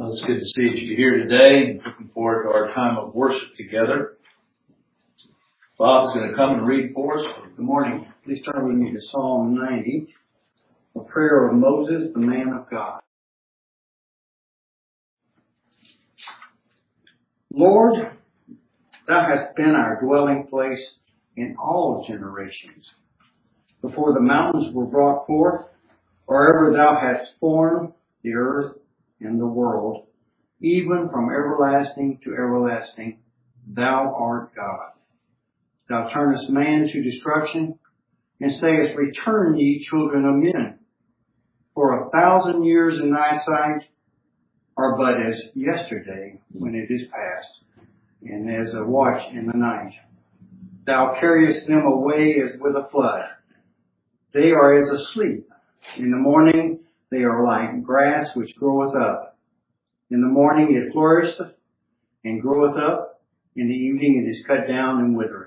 Well, it's good to see you here today, and looking forward to our time of worship together. Bob's going to come and read for us. Good morning. Please turn with me to Psalm 90, a prayer of Moses, the man of God. Lord, thou hast been our dwelling place in all generations. Before the mountains were brought forth, or ever thou hast formed the earth and the world, even from everlasting to everlasting, thou art God. Thou turnest man to destruction, and sayest, Return, ye children of men. For 1,000 years in thy sight are but as yesterday when it is past, and as a watch in the night. Thou carriest them away as with a flood. They are as asleep. In the morning they are like grass which groweth up. In the morning it flourisheth and groweth up. In the evening it is cut down and withereth.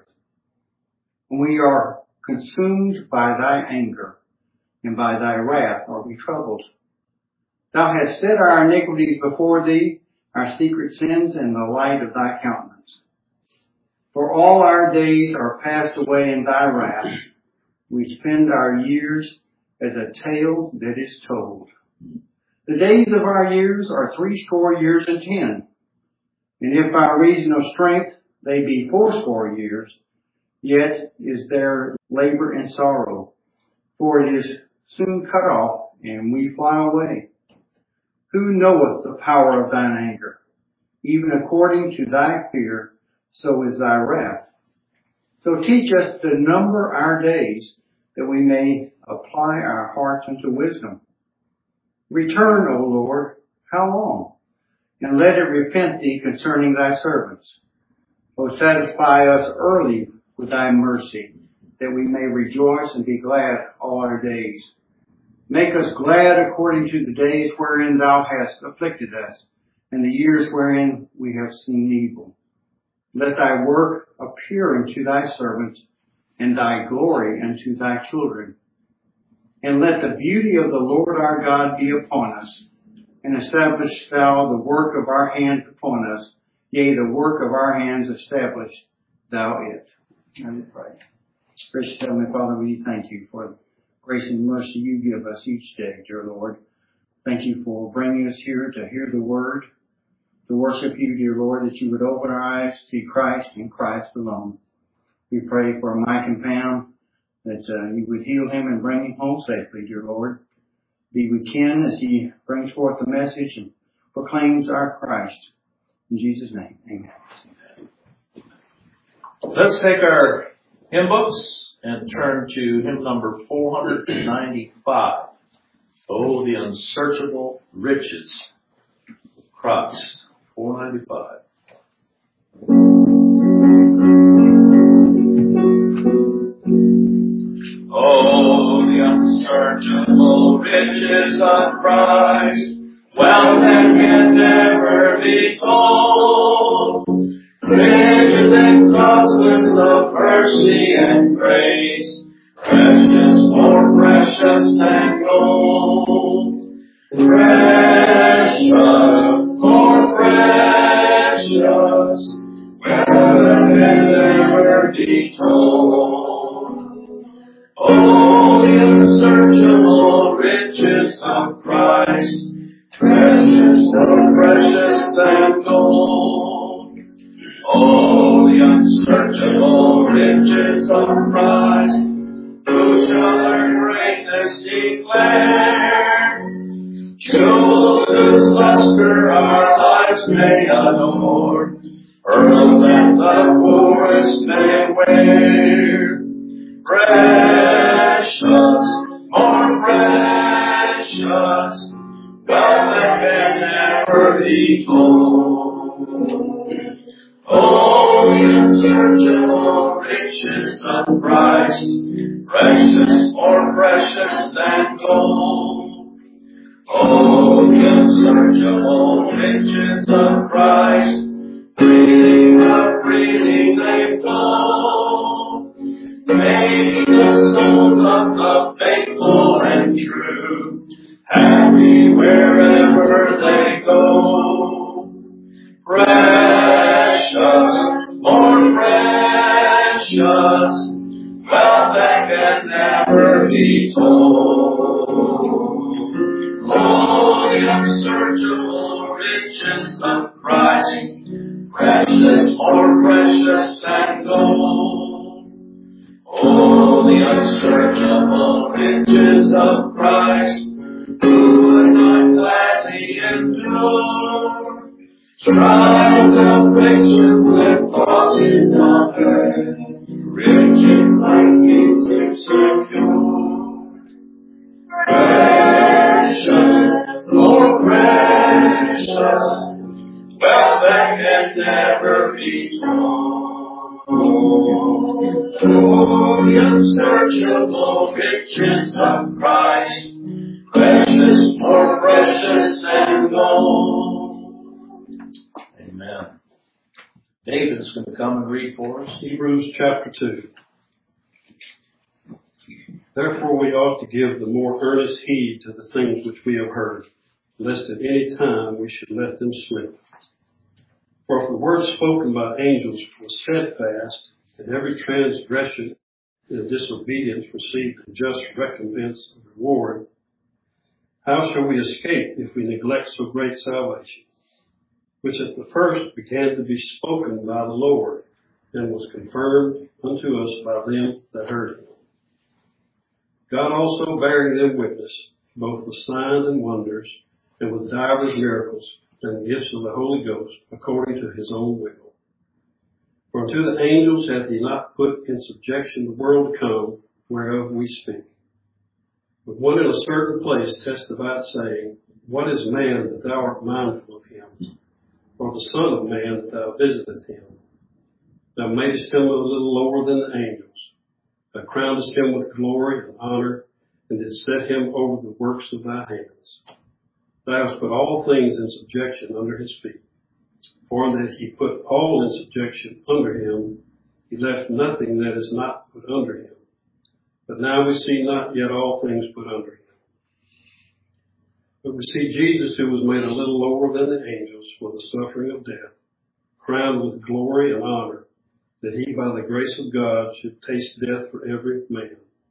We are consumed by thy anger, and by thy wrath are we troubled. Thou hast set our iniquities before thee, our secret sins in the light of thy countenance. For all our days are passed away in thy wrath. We spend our years as a tale that is told. The days of our years are 80 years and 10. And if by reason of strength they be 80 years, yet is their labor and sorrow. For it is soon cut off, and we fly away. Who knoweth the power of thine anger? Even according to thy fear, so is thy wrath. So teach us to number our days, that we may apply our hearts unto wisdom. Return, O Lord, how long? And let it repent thee concerning thy servants. O satisfy us early with thy mercy, that we may rejoice and be glad all our days. Make us glad according to the days wherein thou hast afflicted us, and the years wherein we have seen evil. Let thy work appear unto thy servants, and thy glory unto thy children. And let the beauty of the Lord our God be upon us, and establish thou the work of our hands upon us, yea, the work of our hands establish thou it. Let me pray. Gracious Heavenly Father, we thank you for the grace and mercy you give us each day, dear Lord. Thank you for bringing us here to hear the word, to worship you, dear Lord, that you would open our eyes to see Christ and Christ alone. We pray for Mike and Pam, that you would heal him and bring him home safely, dear Lord. Be with Ken as he brings forth the message and proclaims our Christ. In Jesus' name, amen. Let's take our hymn books and turn to hymn number 495. Oh, the unsearchable riches of Christ. 495. Oh, the unsearchable riches of Christ, wealth that can never be told, riches exhaustless of mercy and grace, precious, more precious than gold, precious, more precious, wealth that can never be told. Oh, the unsearchable riches of Christ, precious, so precious than gold. Oh, the unsearchable riches of Christ, who shall their greatness declare? Jewels whose luster our lives may adore, pearls that the poorest may wear. Precious, more precious, wealth that can never be told. Oh, the unsearchable riches of Christ, precious, more precious than gold. Oh, the unsearchable riches of Christ, freely they flow, making the souls of the faithful and true happy wherever they go. precious, wealth that can never be told. Oh, the unsearchable riches of Christ, precious, more precious than gold. Oh, the unsearchable riches of Christ, who would not gladly endure trials, afflictions, and crosses on earth, riches like these to secure. Precious, more precious, wealth that can never be told. Oh, the unsearchable riches of Christ, precious, more precious than gold. Amen. David is going to come and read for us Hebrews chapter 2. Therefore we ought to give the more earnest heed to the things which we have heard, lest at any time we should let them slip. For if the word spoken by angels was steadfast, and every transgression and disobedience received a just recompense of reward, how shall we escape if we neglect so great salvation, which at the first began to be spoken by the Lord, and was confirmed unto us by them that heard him? God also bearing them witness, both with signs and wonders, and with divers miracles, and the gifts of the Holy Ghost, according to his own will. For unto the angels hath he not put in subjection the world to come, whereof we speak. But one in a certain place testified, saying, What is man that thou art mindful of him? Or the Son of Man that thou visitest him? Thou madest him a little lower than the angels. Thou crownedest him with glory and honor, and didst set him over the works of thy hands. Thou hast put all things in subjection under his feet. For that he put all in subjection under him, he left nothing that is not put under him. But now we see not yet all things put under him. But we see Jesus, who was made a little lower than the angels for the suffering of death, crowned with glory and honor, that he by the grace of God should taste death for every man.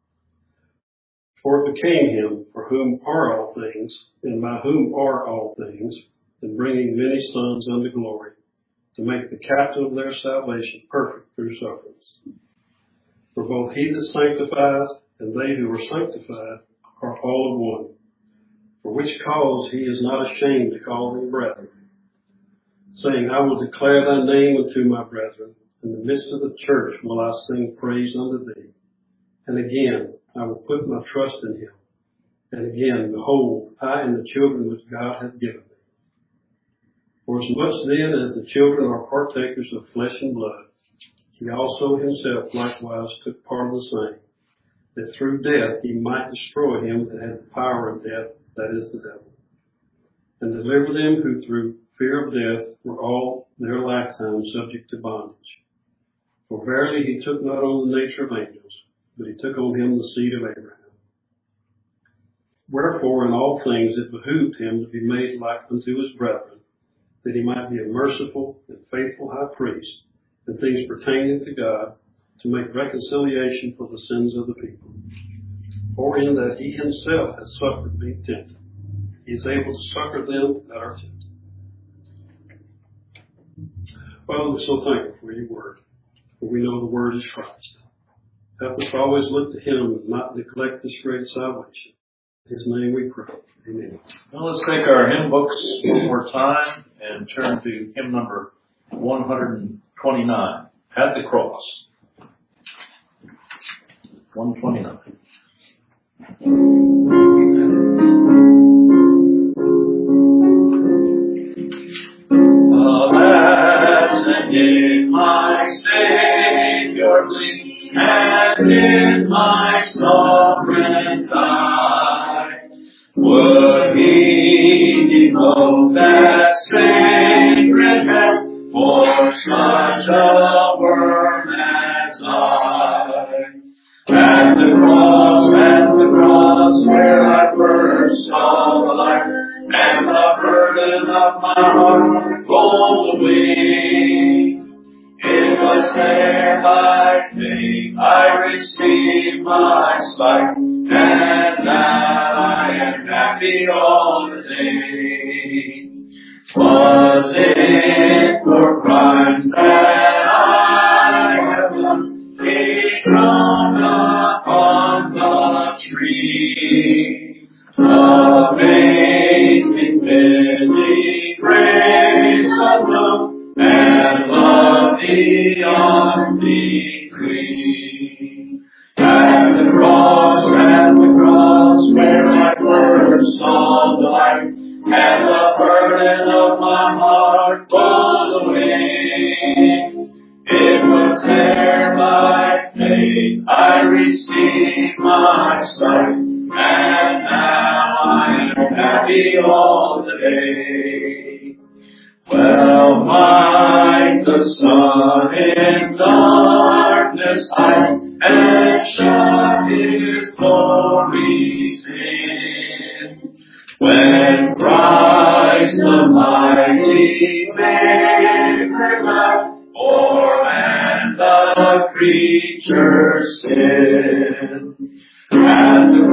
For it became him, for whom are all things, and by whom are all things, in bringing many sons unto glory, to make the captain of their salvation perfect through sufferings. For both he that sanctifies and they who are sanctified are all of one. For which cause he is not ashamed to call them brethren, saying, I will declare thy name unto my brethren. In the midst of the church will I sing praise unto thee. And again, I will put my trust in him. And again, behold, I and the children which God hath given me. For as much then as the children are partakers of flesh and blood, he also himself likewise took part of the same, that through death he might destroy him that had the power of death, that is the devil, and deliver them who through fear of death were all their lifetime subject to bondage. For verily he took not on the nature of angels, but he took on him the seed of Abraham. Wherefore in all things it behooved him to be made like unto his brethren, that he might be a merciful and faithful high priest in things pertaining to God, to make reconciliation for the sins of the people. For in that he himself hath suffered being tempted, he is able to succor them that are tempted. Father, we're so thankful for your word, for we know the word is Christ. Help us to always look to him and not neglect this great salvation. In his name we pray. Amen. Now let's take our hymn books one more time and turn to hymn number 129, At the Cross. 129. Alas, and did my Savior bleed, and did my sovereign die, would he devote that sacred head for such a worm as I? At the cross, where I first saw the light, and the burden of my heart rolled away, it was there by by faith I receive my sight, and that I am happy all the day. Was it for crimes that I have done, He thrown upon the tree? Amazing pity, grace of love, and love beyond degree. At the cross, where I first saw the light, and the burden of my heart rolled away. It was there by faith I received my sight, and now I am happy all the day. Well might the sun in darkness hide, and shut His glories in, when Christ the mighty Maker died for man the creature's sin. At the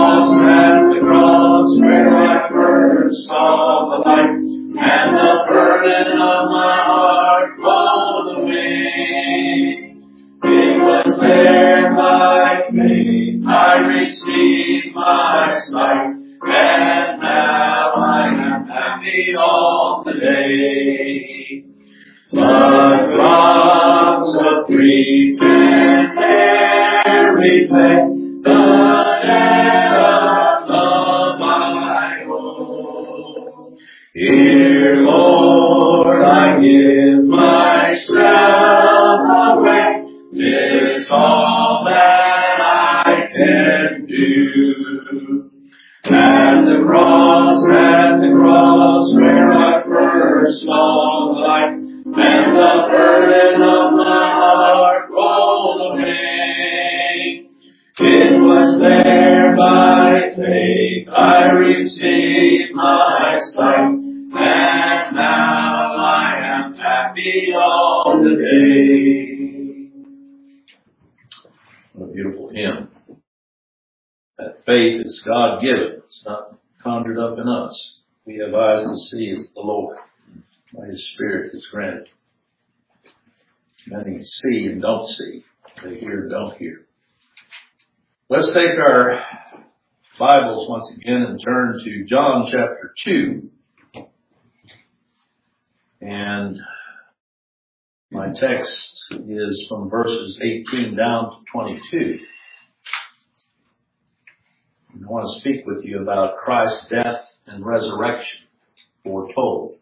cross, where I first saw the light, and the burden of my heart rolled away. It was there by faith I received my sight, and now I am happy all the day. The drops of grief and every pain, the debt of love I owe. Here, Lord, I give myself away. This all that I can do. At the cross, where I first saw the light, and the burden of my heart rolled away. It was there by faith I received my sight, and now I am happy all the day. What a beautiful hymn. That faith is God-given. It's not conjured up in us. We have eyes to see as the Lord. By His Spirit is granted. Many see and don't see. They hear and don't hear. Let's take our Bibles once again and turn to John chapter 2. And my text is from verses 18 down to 22. I want to speak with you about Christ's death and resurrection foretold.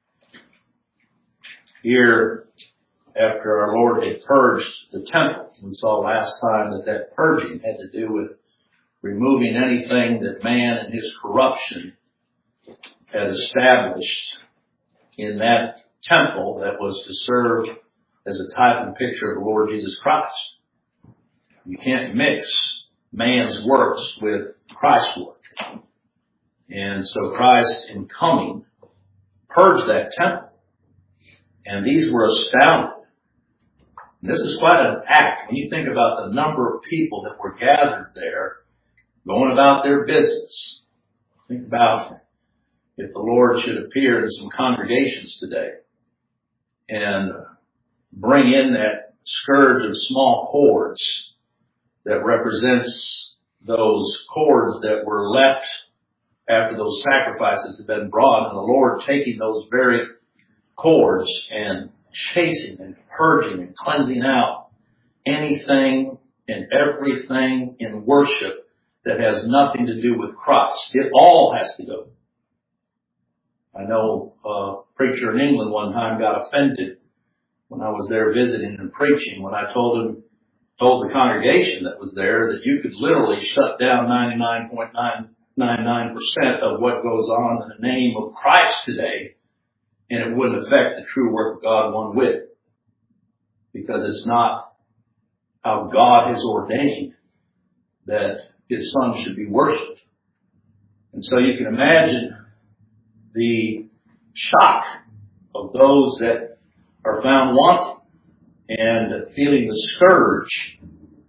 Here, after our Lord had purged the temple, we saw last time that purging had to do with removing anything that man and his corruption had established in that temple that was to serve as a type and picture of the Lord Jesus Christ. You can't mix man's works with Christ's work. And so Christ, in coming, purged that temple. And these were astounded. And this is quite an act. When you think about the number of people that were gathered there, going about their business. Think about if the Lord should appear in some congregations today and bring in that scourge of small cords that represents those cords that were left after those sacrifices had been brought, and the Lord taking those very cords and chasing and purging and cleansing out anything and everything in worship that has nothing to do with Christ. It all has to go. I know a preacher in England one time got offended when I was there visiting and preaching when I told the congregation that was there that you could literally shut down 99.999% of what goes on in the name of Christ today, and it wouldn't affect the true work of God one whit, because it's not how God has ordained that His Son should be worshipped. And so you can imagine the shock of those that are found wanting and feeling the scourge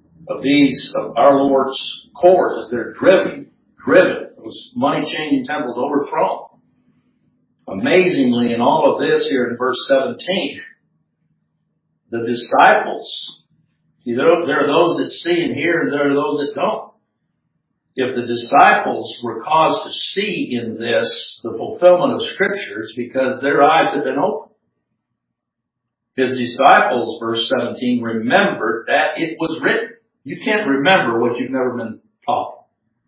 of our Lord's court as they're driven, those money-changing temples overthrown. Amazingly, in all of this here in verse 17, the disciples, there are those that see and hear, and there are those that don't. If the disciples were caused to see in this the fulfillment of Scriptures because their eyes had been opened. His disciples, verse 17, remembered that it was written. You can't remember what you've never been taught.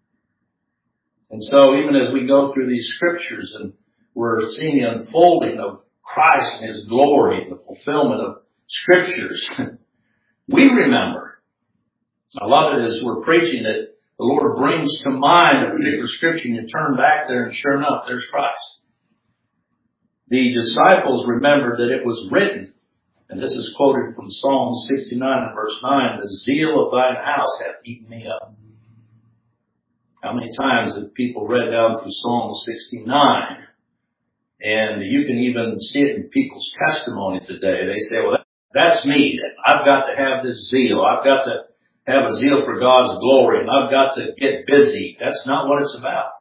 And so even as we go through these Scriptures and we're seeing the unfolding of Christ and His glory, the fulfillment of Scriptures, we remember. I love it as we're preaching it. The Lord brings to mind a particular Scripture and you turn back there and sure enough, there's Christ. The disciples remembered that it was written, and this is quoted from Psalm 69 and verse 9, the zeal of thine house hath eaten me up. How many times have people read down through Psalm 69? And you can even see it in people's testimony today. They say, well, that's me. I've got to have this zeal. I've got to have a zeal for God's glory, and I've got to get busy. That's not what it's about.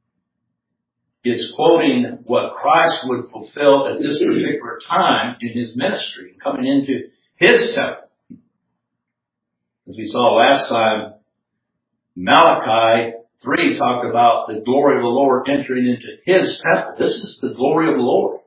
It's quoting what Christ would fulfill at this particular time in His ministry, coming into His temple. As we saw last time, Malachi 3 talked about the glory of the Lord entering into His temple. This is the glory of the Lord.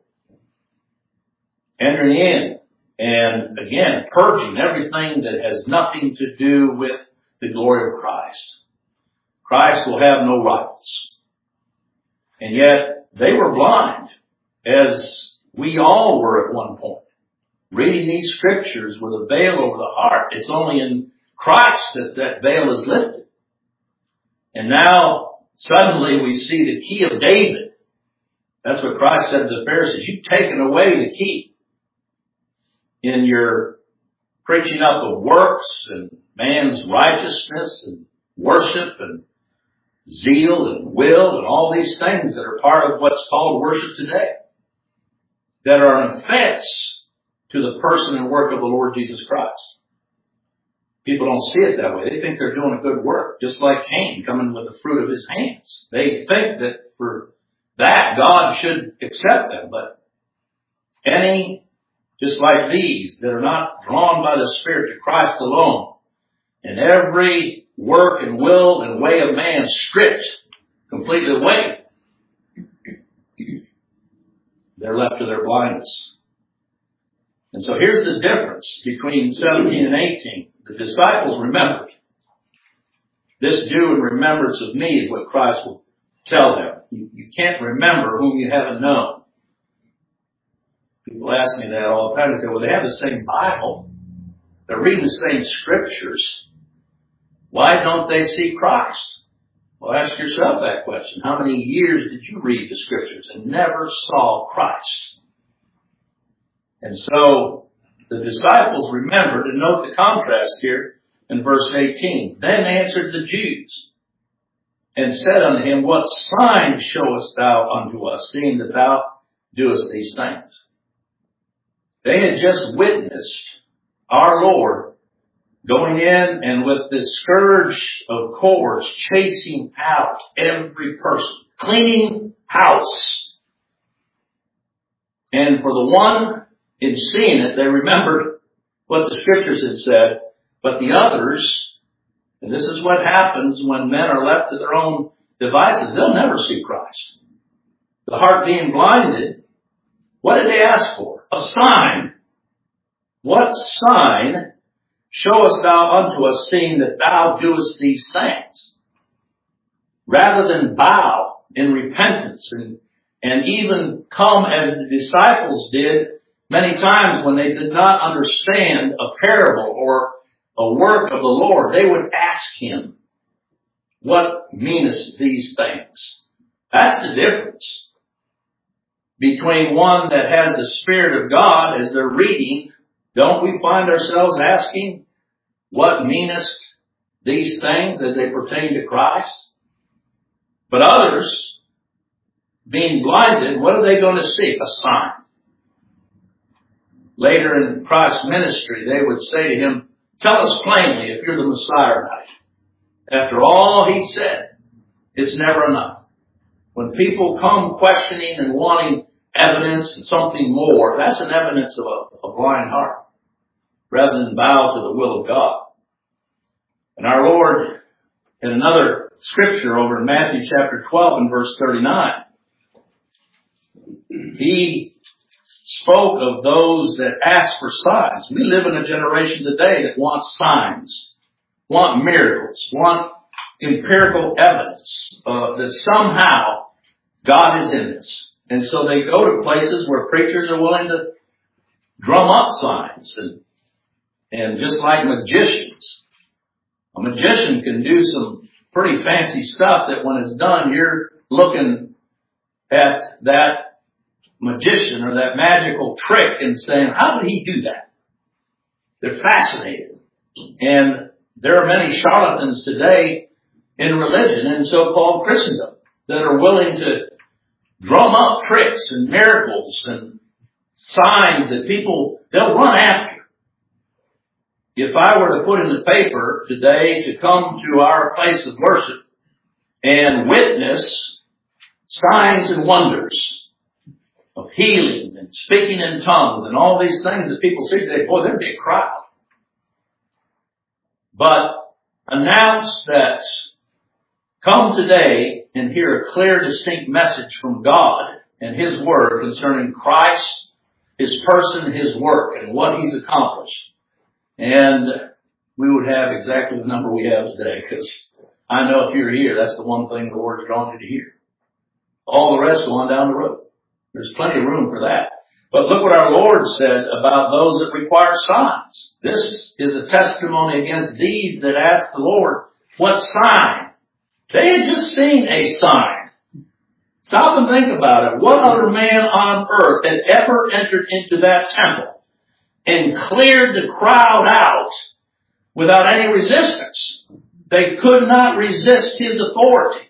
Entering in. And again, purging everything that has nothing to do with the glory of Christ. Christ will have no rivals. And yet, they were blind, as we all were at one point. Reading these Scriptures with a veil over the heart. It's only in Christ that that veil is lifted. And now, suddenly we see the key of David. That's what Christ said to the Pharisees. You've taken away the key. In your preaching up of works and man's righteousness and worship and zeal and will and all these things that are part of what's called worship today, that are an offense to the person and work of the Lord Jesus Christ. People don't see it that way. They think they're doing a good work, just like Cain coming with the fruit of his hands. They think that for that God should accept them, but any just like these that are not drawn by the Spirit to Christ alone, and every work and will and way of man stripped completely away, they're left to their blindness. And so here's the difference between 17 and 18. The disciples remembered. This do in remembrance of me is what Christ will tell them. You can't remember whom you haven't known. People ask me that all the time. They say, well, they have the same Bible. They're reading the same Scriptures. Why don't they see Christ? Well, ask yourself that question. How many years did you read the Scriptures and never saw Christ? And so the disciples remembered, and note the contrast here in verse 18. Then answered the Jews and said unto him, what sign showest thou unto us, seeing that thou doest these things? They had just witnessed our Lord going in and with this scourge of cords chasing out every person, cleaning house. And for the one in seeing it, they remembered what the Scriptures had said, but the others, and this is what happens when men are left to their own devices, they'll never see Christ. The heart being blinded, what did they ask for? A sign. What sign showest thou unto us, seeing that thou doest these things? Rather than bow in repentance and even come as the disciples did many times when they did not understand a parable or a work of the Lord, they would ask Him, what meanest these things? That's the difference between one that has the Spirit of God as they're reading. Don't we find ourselves asking, what meanest these things as they pertain to Christ? But others, being blinded, what are they going to seek? A sign. later in Christ's ministry, they would say to him, tell us plainly if you're the Messiah or not. After all he said, it's never enough. When people come questioning and wanting evidence and something more, that's an evidence of a blind heart, rather than bow to the will of God. And our Lord, in another scripture over in Matthew chapter 12 and verse 39, he spoke of those that ask for signs. We live in a generation today that wants signs, want miracles, want empirical evidence that somehow God is in this. And so they go to places where preachers are willing to drum up signs and just like magicians. A magician can do some pretty fancy stuff that when it's done, you're looking at that magician or that magical trick and saying, how did he do that? They're fascinated. And there are many charlatans today in religion and so-called Christendom that are willing to drum up tricks and miracles and signs that they'll run after. If I were to put in the paper today to come to our place of worship and witness signs and wonders of healing and speaking in tongues and all these things that people see today, boy, there'd be a crowd. But announce that come today and hear a clear, distinct message from God and His Word concerning Christ, His person, His work, and what He's accomplished. And we would have exactly the number we have today, because I know if you're here, that's the one thing the Lord's drawn you to hear. All the rest go on down the road. There's plenty of room for that. But look what our Lord said about those that require signs. This is a testimony against these that ask the Lord, what sign? They had just seen a sign. Stop and think about it. What other man on earth had ever entered into that temple and cleared the crowd out without any resistance? They could not resist His authority.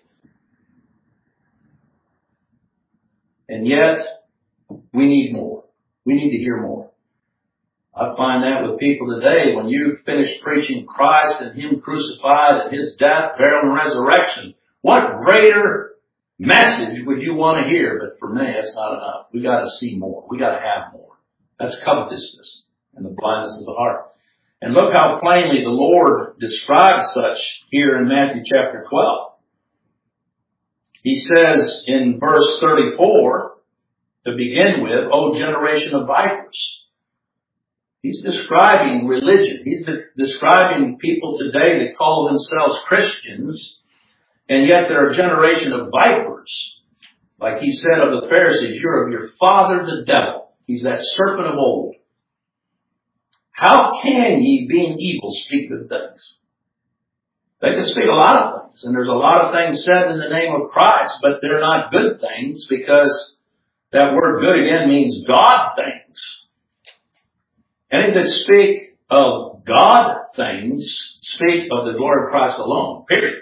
And yet, we need more. We need to hear more. I find that with people today, when you finish preaching Christ and Him crucified and His death, burial, and resurrection, what greater message would you want to hear? But for me, that's not enough. We got to see more. We got to have more. That's covetousness and the blindness of the heart. And look how plainly the Lord describes such here in Matthew chapter 12. He says in verse 34, to begin with, O generation of vipers. He's describing religion. He's describing people today that call themselves Christians, and yet they're a generation of vipers. Like He said of the Pharisees, you're of your father the devil. He's that serpent of old. How can ye, being evil, speak good things? They can speak a lot of things, and there's a lot of things said in the name of Christ, but they're not good things, because that word good again means God things. Any that speak of God things speak of the glory of Christ alone, period.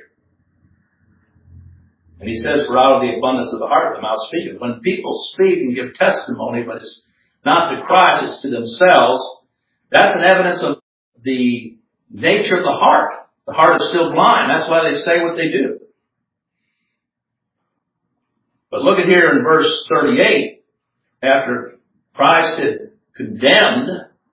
And He says, for out of the abundance of the heart the mouth speaketh. When people speak and give testimony, but it's not to Christ, it's to themselves, that's an evidence of the nature of the heart. The heart is still blind. That's why they say what they do. But look at here in verse 38, after Christ had condemned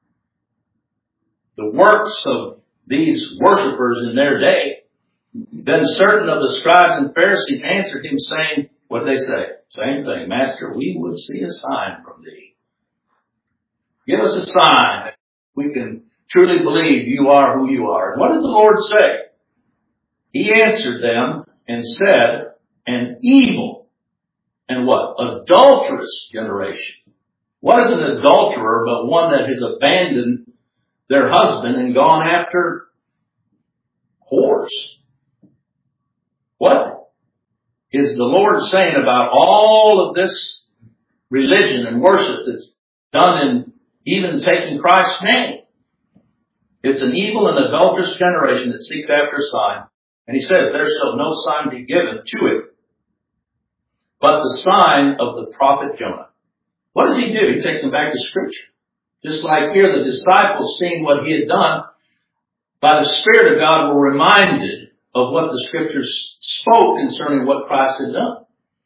the works of these worshipers in their day, then certain of the scribes and Pharisees answered Him, saying, what did they say? Same thing. Master, we would see a sign from Thee. Give us a sign that we can truly believe You are who You are. And what did the Lord say? He answered them and said, an evil and what? Adulterous generation. What is an adulterer but one that has abandoned their husband and gone after whores? What is the Lord saying about all of this religion and worship that's done in even taking Christ's name? It's an evil and adulterous generation that seeks after a sign. And He says, there shall no sign be given to it, but the sign of the prophet Jonah. What does He do? He takes them back to Scripture. Just like here, the disciples, seeing what he had done, by the Spirit of God were reminded of what the Scriptures spoke concerning what Christ had done.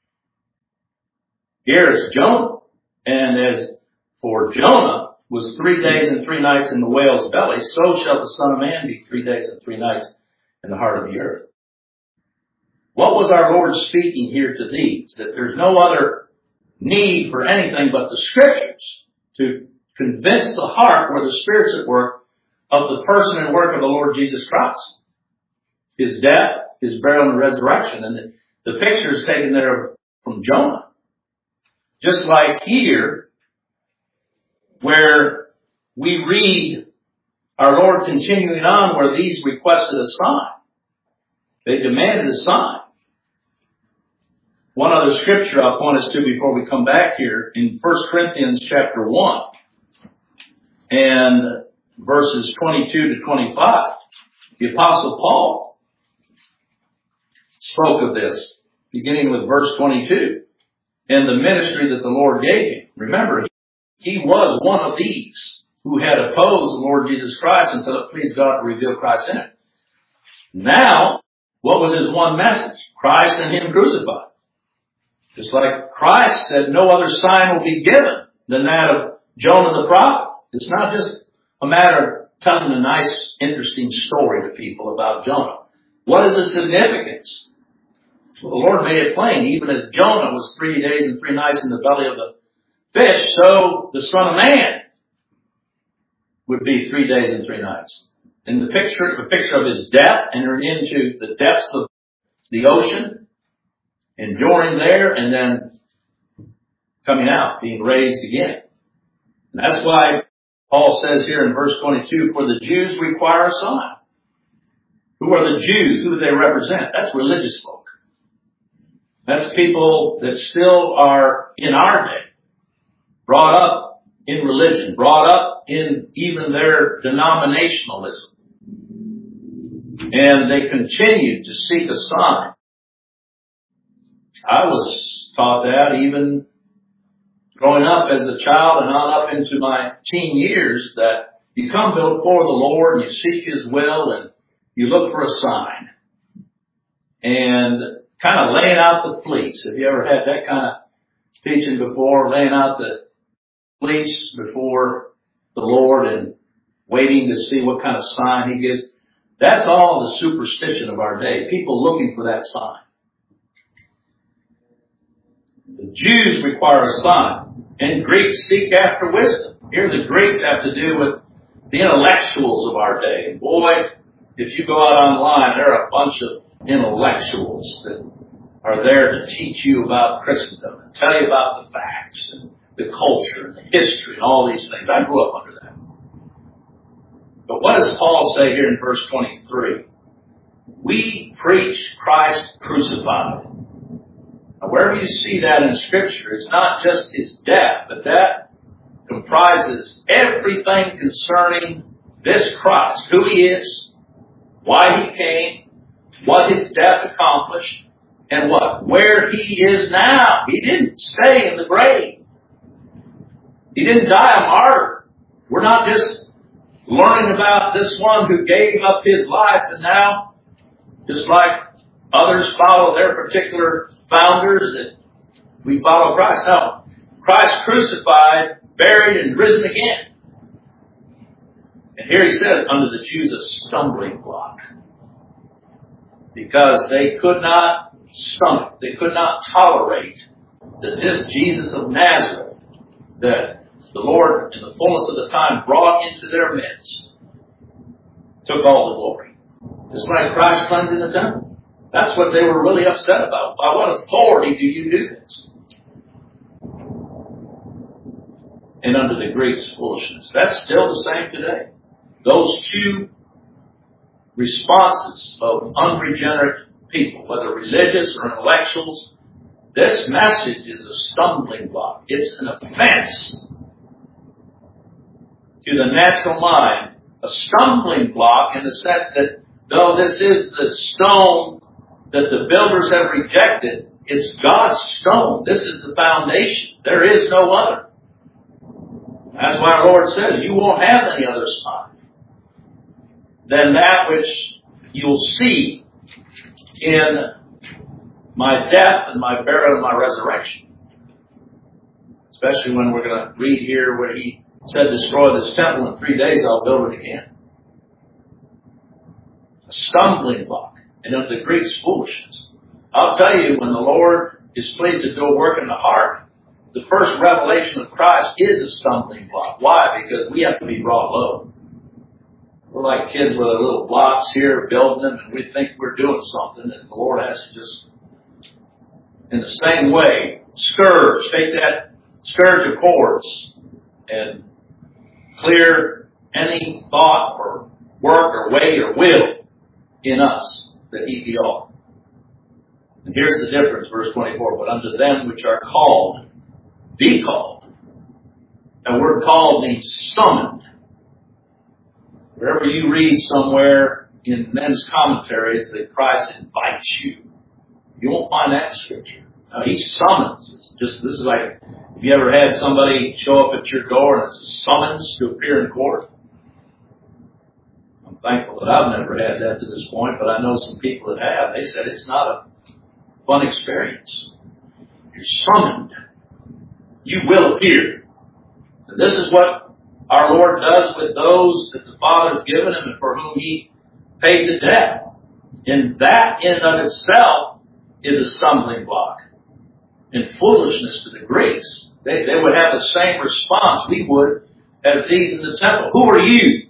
Here it's Jonah. And as for Jonah was 3 days and 3 nights in the whale's belly, so shall the Son of Man be 3 days and 3 nights in the heart of the earth. What was our Lord speaking here to these? That there's no other need for anything but the Scriptures to convince the heart where the Spirit's at work of the person and work of the Lord Jesus Christ. His death, His burial and resurrection. And the picture is taken there from Jonah. Just like here, where we read our Lord continuing on where these requested a sign. They demanded a sign. One other scripture I'll point us to before we come back here in 1 Corinthians chapter 1 and verses 22 to 25. The Apostle Paul spoke of this, beginning with verse 22, and the ministry that the Lord gave him. Remember, he was one of these who had opposed the Lord Jesus Christ until it pleased God to reveal Christ in it. Now, what was his one message? Christ and Him crucified. Just like Christ said, no other sign will be given than that of Jonah the prophet. It's not just a matter of telling a nice, interesting story to people about Jonah. What is the significance? Well, the Lord made it plain. Even as Jonah was 3 days and 3 nights in the belly of the fish, so the Son of Man would be 3 days and 3 nights. In the picture of His death, entering into the depths of the ocean, enduring there, and then coming out, being raised again. And that's why Paul says here in verse 22, for the Jews require a sign. Who are the Jews? Who do they represent? That's religious folk. That's people that still are in our day, brought up in religion, brought up in even their denominationalism. And they continued to seek a sign. I was taught that even growing up as a child and on up into my teen years, that you come before the Lord and you seek His will and you look for a sign. And kind of laying out the fleece. Have you ever had that kind of teaching before? Laying out the fleece before the Lord and waiting to see what kind of sign He gives. That's all the superstition of our day. People looking for that sign. The Jews require a sign, and Greeks seek after wisdom. Here the Greeks have to do with the intellectuals of our day. Boy, if you go out online, there are a bunch of intellectuals that are there to teach you about Christendom and tell you about the facts and the culture and the history and all these things. I grew up under that. But what does Paul say here in verse 23? We preach Christ crucified. Now, wherever you see that in Scripture, it's not just His death, but that comprises everything concerning this Christ, who He is, why He came, what His death accomplished, and what? Where He is now. He didn't stay in the grave. He didn't die a martyr. We're not just learning about this one who gave up His life and now, just like others follow their particular founders, that we follow Christ. No. Christ crucified, buried, and risen again. And here he says, under the Jews, a stumbling block. Because they could not stomach, they could not tolerate that this Jesus of Nazareth, that the Lord in the fullness of the time brought into their midst, took all the glory. Just like Christ cleansing the temple. That's what they were really upset about. By what authority do you do this? And under the Greeks' foolishness. That's still the same today. Those two responses of unregenerate people, whether religious or intellectuals, this message is a stumbling block. It's an offense to the natural mind. A stumbling block in the sense that though this is the stone that the builders have rejected, it's God's stone. This is the foundation. There is no other. That's why our Lord says, you won't have any other sign than that which you'll see in my death and my burial and my resurrection. Especially when we're going to read here where he said, destroy this temple in 3 days, I'll build it again. A stumbling block. And of the Greek's foolishness. I'll tell you, when the Lord is pleased to do a work in the heart, the first revelation of Christ is a stumbling block. Why? Because we have to be brought low. We're like kids with little blocks here, building them, and we think we're doing something, and the Lord has to just, in the same way, scourge. Take that scourge of cords and clear any thought or work or way or will in us that he be all. And here's the difference, verse 24. But unto them which are called, be called. That word called means summoned. Wherever you read somewhere in men's commentaries that Christ invites you, you won't find that in Scripture. Now, he summons. This is like, have you ever had somebody show up at your door and it's a summons to appear in court? I'm thankful that I've never had that to this point, but I know some people that have. They said it's not a fun experience. You're summoned. You will appear. And this is what our Lord does with those that the Father has given him and for whom he paid the debt. And that in and of itself is a stumbling block and foolishness to the Greeks. They would have the same response we would as these in the temple. Who are you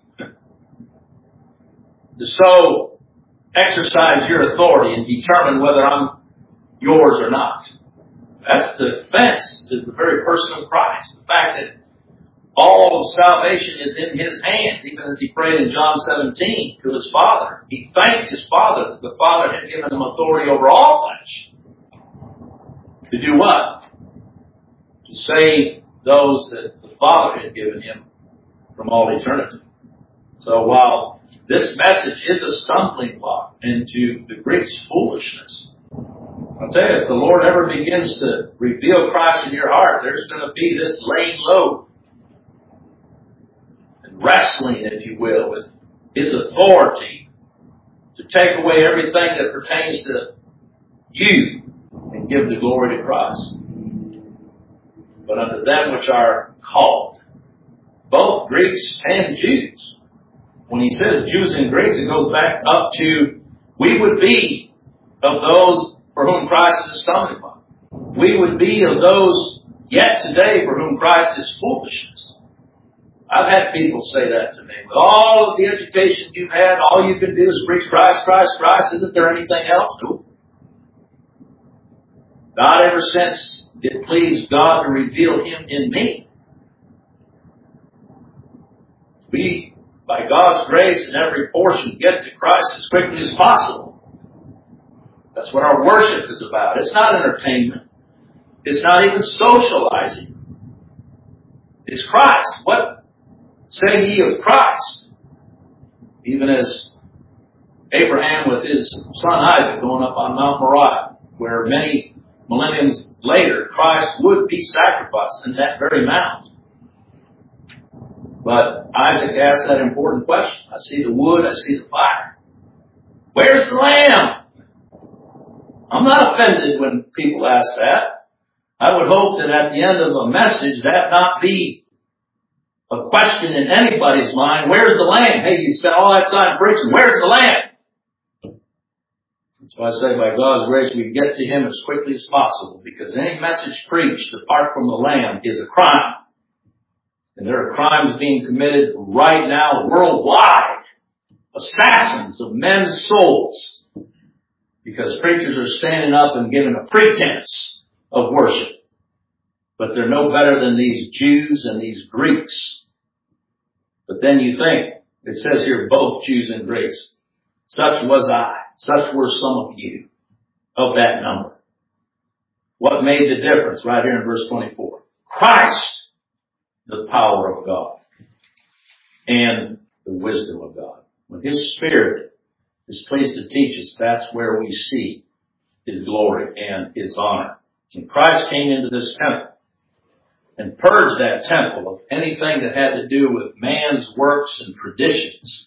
to so exercise your authority and determine whether I'm yours or not? That's the defense, is the very person of Christ. The fact that all of salvation is in his hands, even as he prayed in John 17 to his Father. He thanked his Father that the Father had given him authority over all flesh. To do what? To save those that the Father had given him from all eternity. So while this message is a stumbling block into the Greeks' foolishness, I'll tell you, if the Lord ever begins to reveal Christ in your heart, there's going to be this laying low and wrestling, if you will, with his authority to take away everything that pertains to you and give the glory to Christ. But unto them which are called, both Greeks and Jews. When he says Jews and Greeks, it goes back up to, we would be of those for whom Christ is a stumbling block. We would be of those yet today for whom Christ is foolishness. I've had people say that to me. With all of the education you've had, all you can do is preach Christ, Christ, Christ. Isn't there anything else? No. Not ever since it pleased God to reveal him in me. We, by God's grace in every portion, get to Christ as quickly as possible. That's what our worship is about. It's not entertainment. It's not even socializing. It's Christ. What say ye of Christ? Even as Abraham with his son Isaac going up on Mount Moriah, where many millenniums later Christ would be sacrificed in that very mount. But Isaac asked that important question. I see the wood, I see the fire. Where's the lamb? I'm not offended when people ask that. I would hope that at the end of a message that not be a question in anybody's mind. Where's the lamb? Hey, you spent all that time preaching. Where's the lamb? So I say by God's grace we get to him as quickly as possible, because any message preached apart from the lamb is a crime. And there are crimes being committed right now worldwide. Assassins of men's souls. Because preachers are standing up and giving a pretense of worship. But they're no better than these Jews and these Greeks. But then you think, it says here both Jews and Greeks. Such was I. Such were some of you of that number. What made the difference? Right here in verse 24. Christ, the power of God and the wisdom of God. When his Spirit is pleased to teach us, that's where we see his glory and his honor. And Christ came into this temple and purged that temple of anything that had to do with man's works and traditions,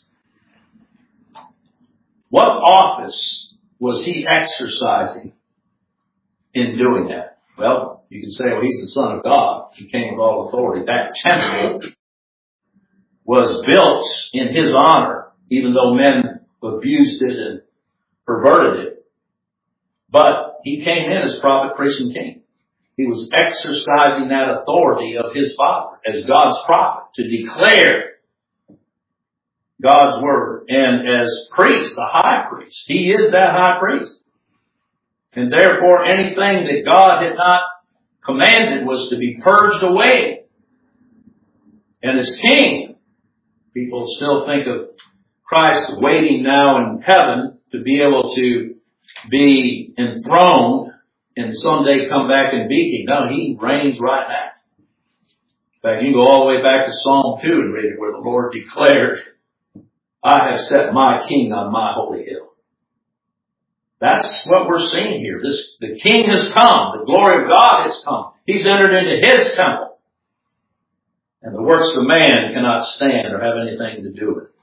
what office was he exercising in doing that? Well, you can say, well, he's the Son of God. He came with all authority. That temple was built in his honor, even though men abused it and perverted it. But he came in as prophet, priest, and king. He was exercising that authority of his Father as God's prophet to declare God's word. And as priest, the high priest, he is that high priest. And therefore anything that God had not commanded was to be purged away. And as king, people still think of Christ waiting now in heaven to be able to be enthroned and someday come back and be king. No, he reigns right now. In fact, you can go all the way back to Psalm 2 and read it, where the Lord declared, I have set my king on my holy hill. That's what we're seeing here. The king has come. The glory of God has come. He's entered into his temple. And the works of man cannot stand or have anything to do with it.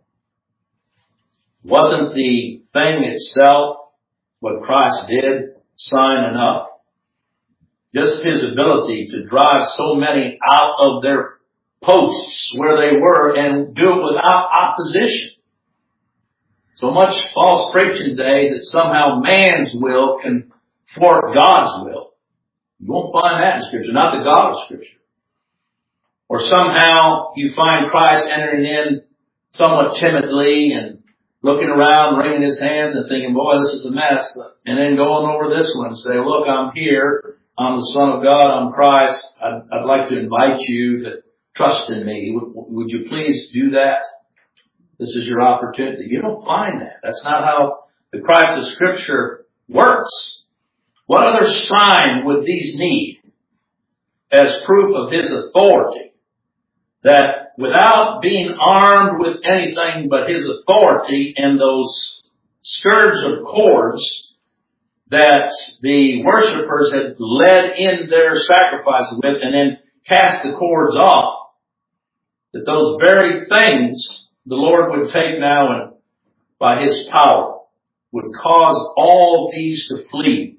Wasn't the thing itself, what Christ did, sign enough? Just his ability to drive so many out of their posts where they were and do it without opposition. So much false preaching today that somehow man's will can thwart God's will. You won't find that in Scripture, not the God of Scripture. Or somehow you find Christ entering in somewhat timidly and looking around, wringing his hands and thinking, boy, this is a mess. And then going over this one and say, look, I'm here. I'm the Son of God. I'm Christ. I'd like to invite you to trust in me. Would you please do that? This is your opportunity. You don't find that. That's not how the Christ of Scripture works. What other sign would these need as proof of his authority? That without being armed with anything but his authority and those scourge of cords that the worshipers had led in their sacrifices with and then cast the cords off, that those very things the Lord would take now and by his power would cause all these to flee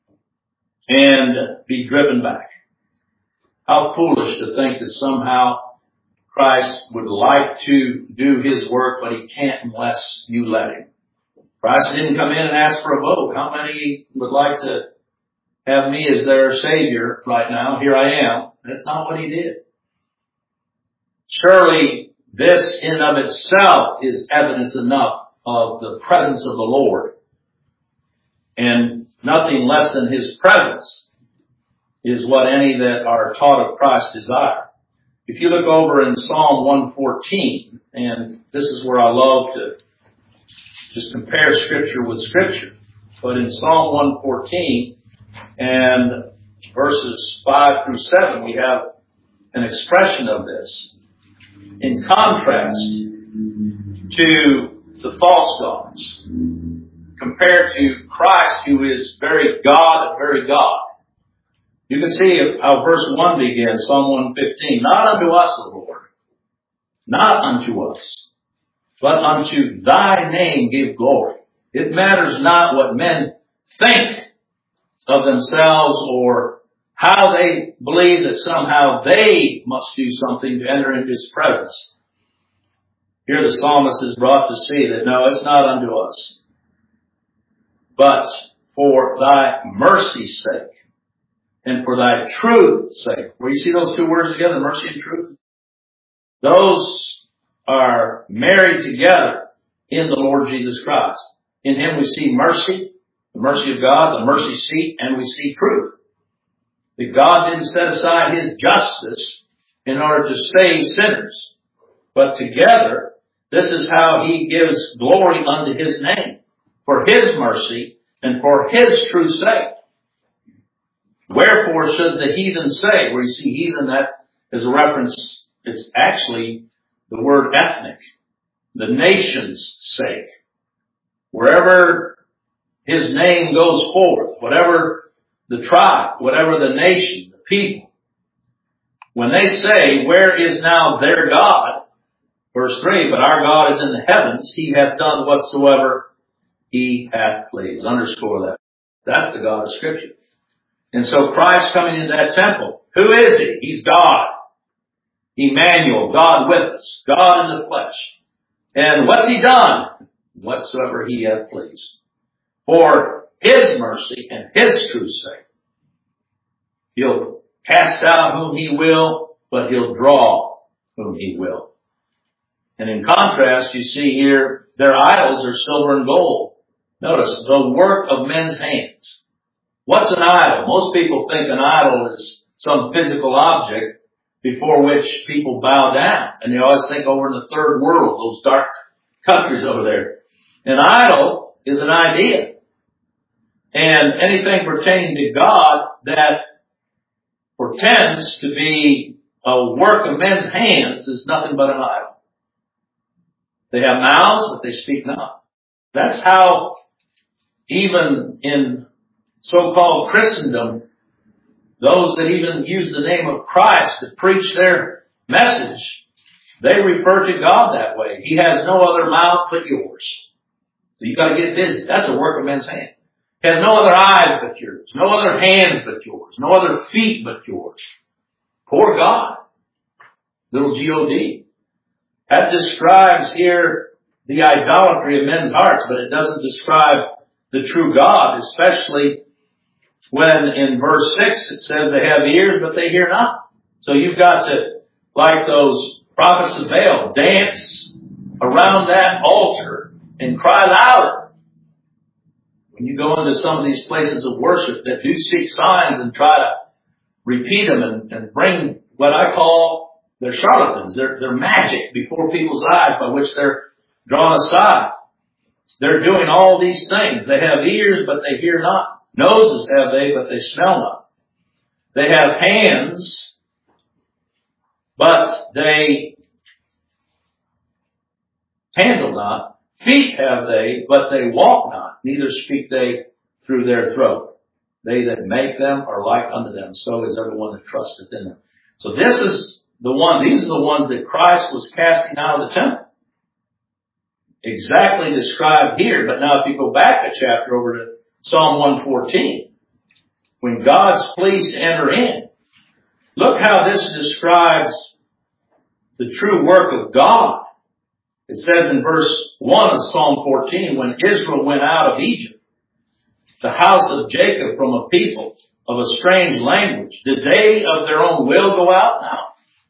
and be driven back. How foolish to think that somehow Christ would like to do his work, but he can't unless you let him. Christ didn't come in and ask for a vote. How many would like to have me as their Savior right now? Here I am. That's not what he did. Surely this in of itself is evidence enough of the presence of the Lord. And nothing less than his presence is what any that are taught of Christ desire. If you look over in Psalm 114, and this is where I love to just compare Scripture with Scripture. But in Psalm 114 and verses 5 through 7, we have an expression of this. In contrast to the false gods, compared to Christ, who is very God and very God. You can see how verse 1 begins, Psalm 115. Not unto us, O Lord, not unto us, but unto thy name give glory. It matters not what men think of themselves or how they believe that somehow they must do something to enter into his presence. Here the psalmist is brought to see that no, it's not unto us, but for thy mercy's sake and for thy truth's sake. Where you see those two words together, mercy and truth? Those are married together in the Lord Jesus Christ. In him we see mercy, the mercy of God, the mercy seat, and we see truth. That God didn't set aside his justice in order to save sinners. But together, this is how he gives glory unto his name, for his mercy and for his true sake. Wherefore should the heathen say, where you see heathen, that is a reference, it's actually the word ethnic, the nation's sake. Wherever his name goes forth, whatever the tribe, whatever the nation, the people, when they say, where is now their God? Verse 3, but our God is in the heavens. He hath done whatsoever he hath pleased. Underscore that. That's the God of Scripture. And so Christ coming into that temple, who is he? He's God. Emmanuel, God with us, God in the flesh. And what's he done? Whatsoever he hath pleased. For his mercy and his truth's sake. He'll cast out whom he will, but he'll draw whom he will. And in contrast, you see here, their idols are silver and gold. Notice, the work of men's hands. What's an idol? Most people think an idol is some physical object before which people bow down. And they always think over in the third world, those dark countries over there. An idol is an idea. And anything pertaining to God that pretends to be a work of men's hands is nothing but an idol. They have mouths, but they speak not. That's how even in so-called Christendom, those that even use the name of Christ to preach their message, they refer to God that way. He has no other mouth but yours. So you got to get busy. That's a work of men's hand. He has no other eyes but yours, no other hands but yours, no other feet but yours. Poor God. Little G-O-D. That describes here the idolatry of men's hearts, but it doesn't describe the true God, especially when in verse 6 it says they have ears, but they hear not. So you've got to, like those prophets of Baal, dance around that altar and cry louder. When you go into some of these places of worship that do seek signs and try to repeat them and bring what I call they're charlatans. They're magic before people's eyes by which they're drawn aside. They're doing all these things. They have ears, but they hear not. Noses have they, but they smell not. They have hands, but they handle not. Feet have they, but they walk not. Neither speak they through their throat. They that make them are like unto them. So is everyone that trusteth in them. So this is these are the ones that Christ was casting out of the temple. Exactly described here. But now if you go back a chapter over to Psalm 114, when God's pleased to enter in, look how this describes the true work of God. It says in verse 1 of Psalm 14, when Israel went out of Egypt, the house of Jacob from a people of a strange language, did they of their own will go out? No.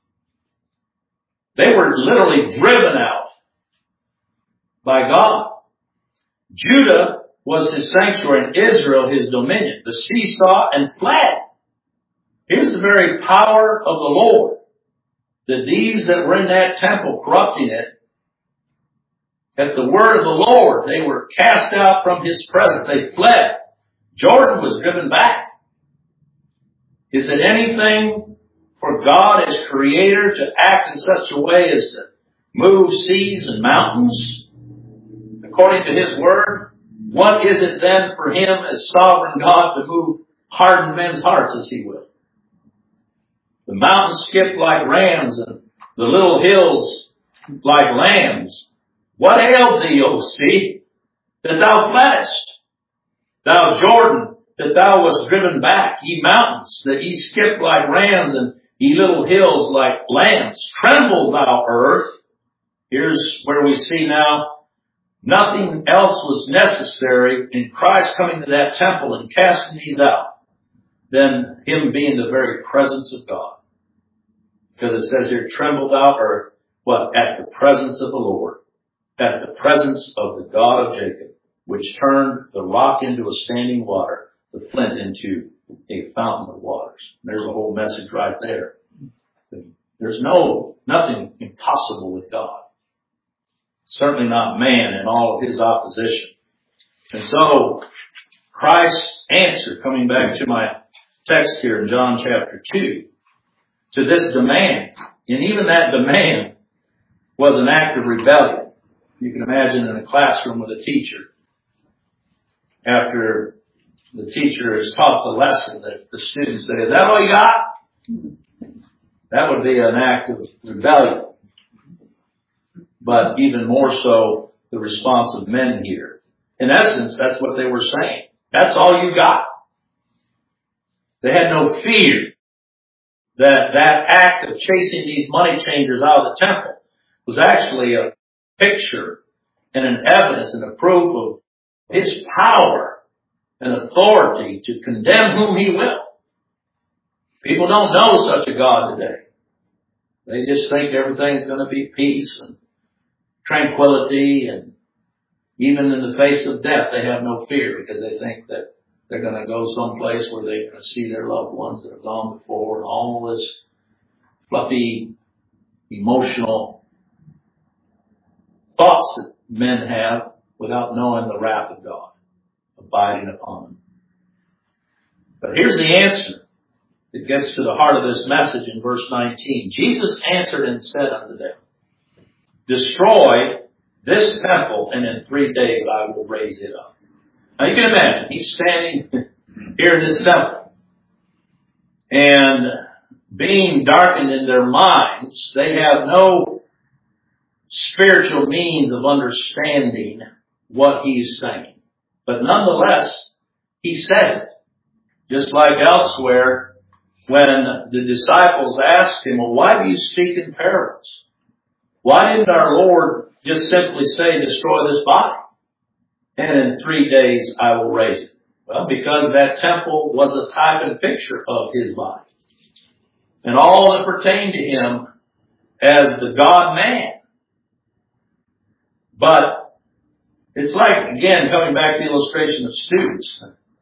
They were literally driven out by God. Judah was his sanctuary and Israel his dominion. The sea saw and fled. Here's the very power of the Lord. That these that were in that temple corrupting it, at the word of the Lord, they were cast out from his presence. They fled. Jordan was driven back. Is it anything for God as creator to act in such a way as to move seas and mountains according to his word? What is it then for him as sovereign God to move hardened men's hearts as he will? The mountains skipped like rams and the little hills like lambs. What ailed thee, O sea, that thou fleddest? Thou Jordan, that thou wast driven back, ye mountains, that ye skipped like rams and ye little hills like lambs. Tremble, thou earth. Here's where we see now nothing else was necessary in Christ coming to that temple and casting these out than him being the very presence of God. Because it says here, tremble thou earth, what? At the presence of the Lord. At the presence of the God of Jacob, which turned the rock into a standing water, the flint into a fountain of waters. There's a whole message right there. There's nothing impossible with God. Certainly not man in all of his opposition. And so, Christ's answer, coming back to my text here in John chapter 2, to this demand, and even that demand was an act of rebellion. You can imagine in a classroom with a teacher, after the teacher has taught the lesson, that the students say, is that all you got? That would be an act of rebellion. But even more so, the response of men here. In essence, that's what they were saying. That's all you got. They had no fear that act of chasing these money changers out of the temple was actually a picture and an evidence and a proof of his power and authority to condemn whom he will. People don't know such a God today. They just think everything's going to be peace and tranquility, and even in the face of death, they have no fear because they think that they're going to go someplace where they're going to see their loved ones that have gone before, and all this fluffy, emotional thoughts that men have without knowing the wrath of God abiding upon them. But here's the answer. It gets to the heart of this message in verse 19. Jesus answered and said unto them, destroy this temple, and in 3 days I will raise it up. Now you can imagine, he's standing here in this temple, and being darkened in their minds, they have no spiritual means of understanding what he's saying. But nonetheless, he says it. Just like elsewhere, when the disciples asked him, well, why do you speak in parables? Why didn't our Lord just simply say, destroy this body, and in 3 days I will raise it? Well, because that temple was a type and picture of his body, and all that pertained to him as the God-man. But it's like, again, coming back to the illustration of students,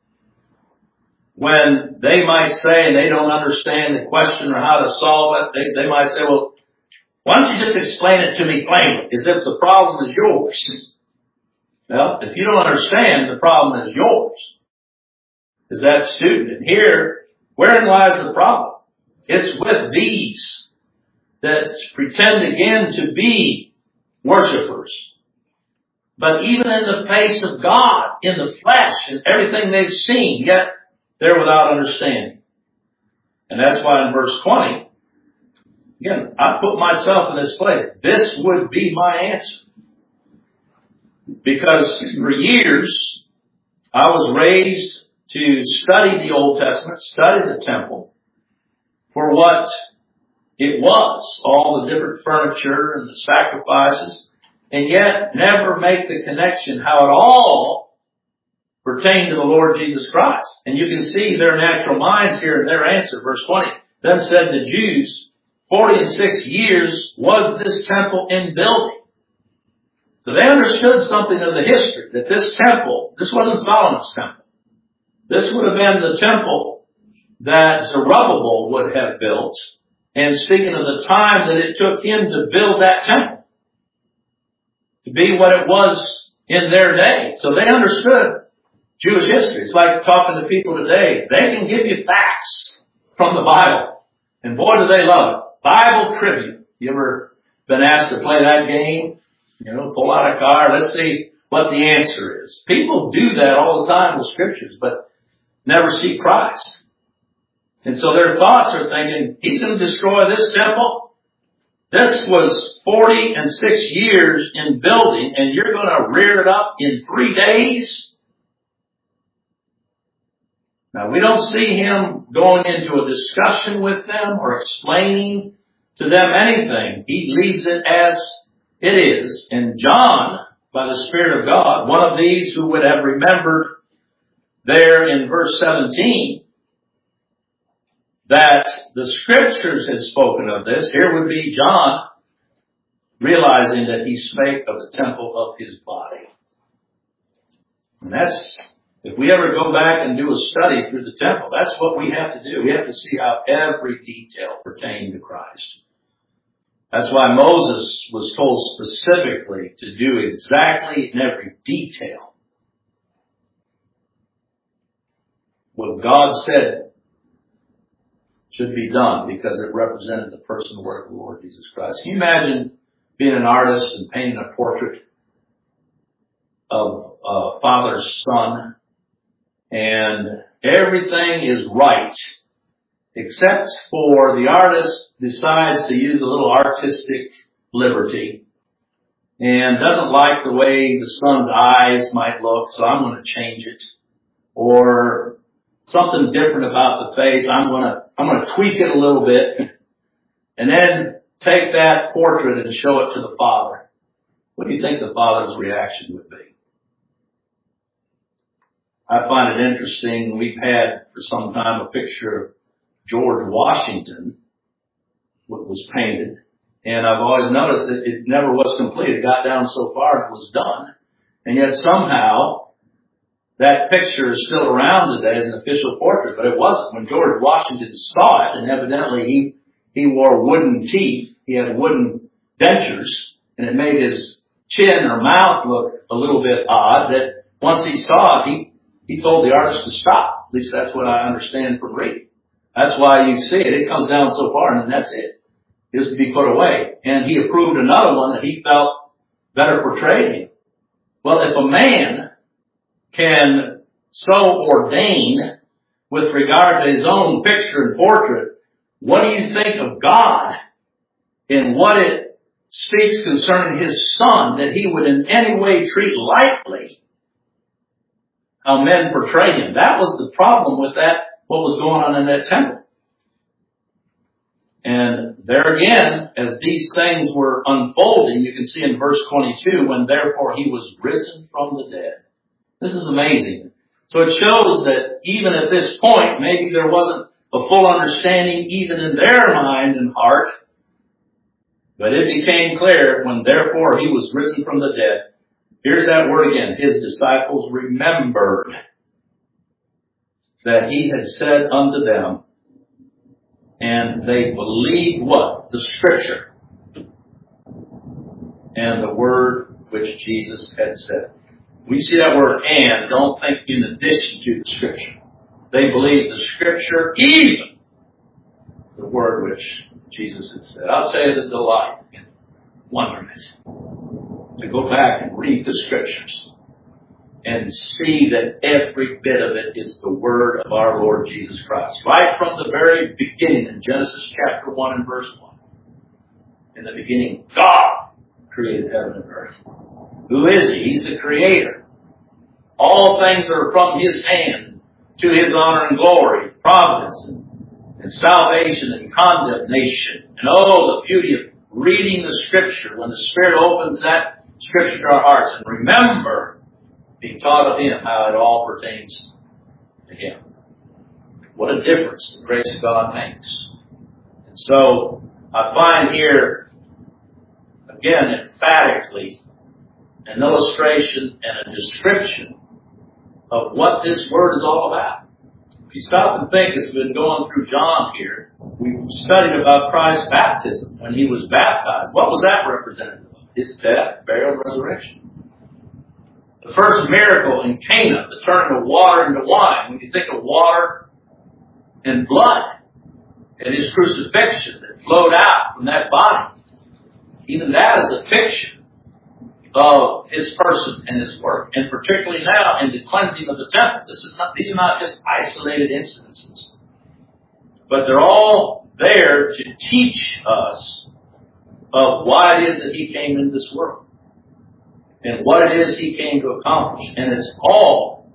when they might say, and they don't understand the question or how to solve it, they might say, well, why don't you just explain it to me plainly, as if the problem is yours? Well, if you don't understand, the problem is yours, as that student. And here, wherein lies the problem? It's with these that pretend again to be worshipers, but even in the face of God, in the flesh, and everything they've seen, yet they're without understanding. And that's why in verse 20, again, I put myself in this place. This would be my answer. Because for years, I was raised to study the Old Testament, study the temple for what it was, all the different furniture and the sacrifices, and yet never make the connection how it all pertained to the Lord Jesus Christ. And you can see their natural minds here in their answer. Verse 20, then said the Jews, 46 years was this temple in building. So they understood something of the history, that this temple, this wasn't Solomon's temple. This would have been the temple that Zerubbabel would have built. And speaking of the time that it took him to build that temple, to be what it was in their day. So they understood Jewish history. It's like talking to people today. They can give you facts from the Bible. And boy, do they love it. Bible trivia. You ever been asked to play that game? You know, pull out a card. Let's see what the answer is. People do that all the time with scriptures, but never see Christ. And so their thoughts are thinking, he's going to destroy this temple. This was 46 years in building, and you're going to rear it up in 3 days? Now, we don't see him going into a discussion with them or explaining to them anything. He leaves it as it is. And John, by the Spirit of God, one of these who would have remembered there in verse 17 that the Scriptures had spoken of this, here would be John realizing that he spake of the temple of his body. And that's, if we ever go back and do a study through the temple, that's what we have to do. We have to see how every detail pertained to Christ. That's why Moses was told specifically to do exactly in every detail what God said should be done, because it represented the person and work of the Lord Jesus Christ. Can you imagine being an artist and painting a portrait of a father's son, and everything is right except for the artist decides to use a little artistic liberty and doesn't like the way the son's eyes might look, so I'm going to change it. Or something different about the face, I'm going to tweak it a little bit and then take that portrait and show it to the father. What do you think the father's reaction would be? I find it interesting. We've had for some time a picture of George Washington was painted, and I've always noticed that it never was complete. It got down so far and it was done, and yet somehow that picture is still around today as an official portrait, but it wasn't when George Washington saw it, and evidently he wore wooden teeth. He had wooden dentures, and it made his chin or mouth look a little bit odd, that once he saw it, he told the artist to stop. At least that's what I understand from reading. That's why you see it. It comes down so far and then that's it. It is to be put away. And he approved another one that he felt better portrayed him. Well, if a man can so ordain with regard to his own picture and portrait, what do you think of God and what it speaks concerning his son that he would in any way treat lightly how men portray him? That was the problem with that, what was going on in that temple. And there again, as these things were unfolding, you can see in verse 22, when therefore he was risen from the dead. This is amazing. So it shows that even at this point, maybe there wasn't a full understanding even in their mind and heart, but it became clear when therefore he was risen from the dead. Here's that word again. His disciples remembered that he had said unto them, and they believed what? The Scripture and the word which Jesus had said. We see that word and, don't think in addition to the Scripture. They believed the Scripture, even the word which Jesus had said. I'll tell you the delight and wonderment to go back and read the Scriptures and see that every bit of it is the word of our Lord Jesus Christ. Right from the very beginning in Genesis chapter 1 and verse 1. In the beginning, God created heaven and earth. Who is He? He's the Creator. All things are from His hand, to His honor and glory, providence and salvation and condemnation. And oh, the beauty of reading the Scripture when the Spirit opens that Scripture to our hearts. And remember, being taught of Him how it all pertains to Him. What a difference the grace of God makes. And so, I find here, again, emphatically, an illustration and a description of what this Word is all about. If you stop and think, as we've been going through John here, we've studied about Christ's baptism when He was baptized. What was that representative of? His death, burial, and resurrection. The first miracle in Cana, the turning of water into wine. When you think of water and blood and His crucifixion that flowed out from that body, even that is a picture of His person and His work. And particularly now in the cleansing of the temple. These are not just isolated incidences, but they're all there to teach us of why it is that He came into this world and what it is He came to accomplish. And it's all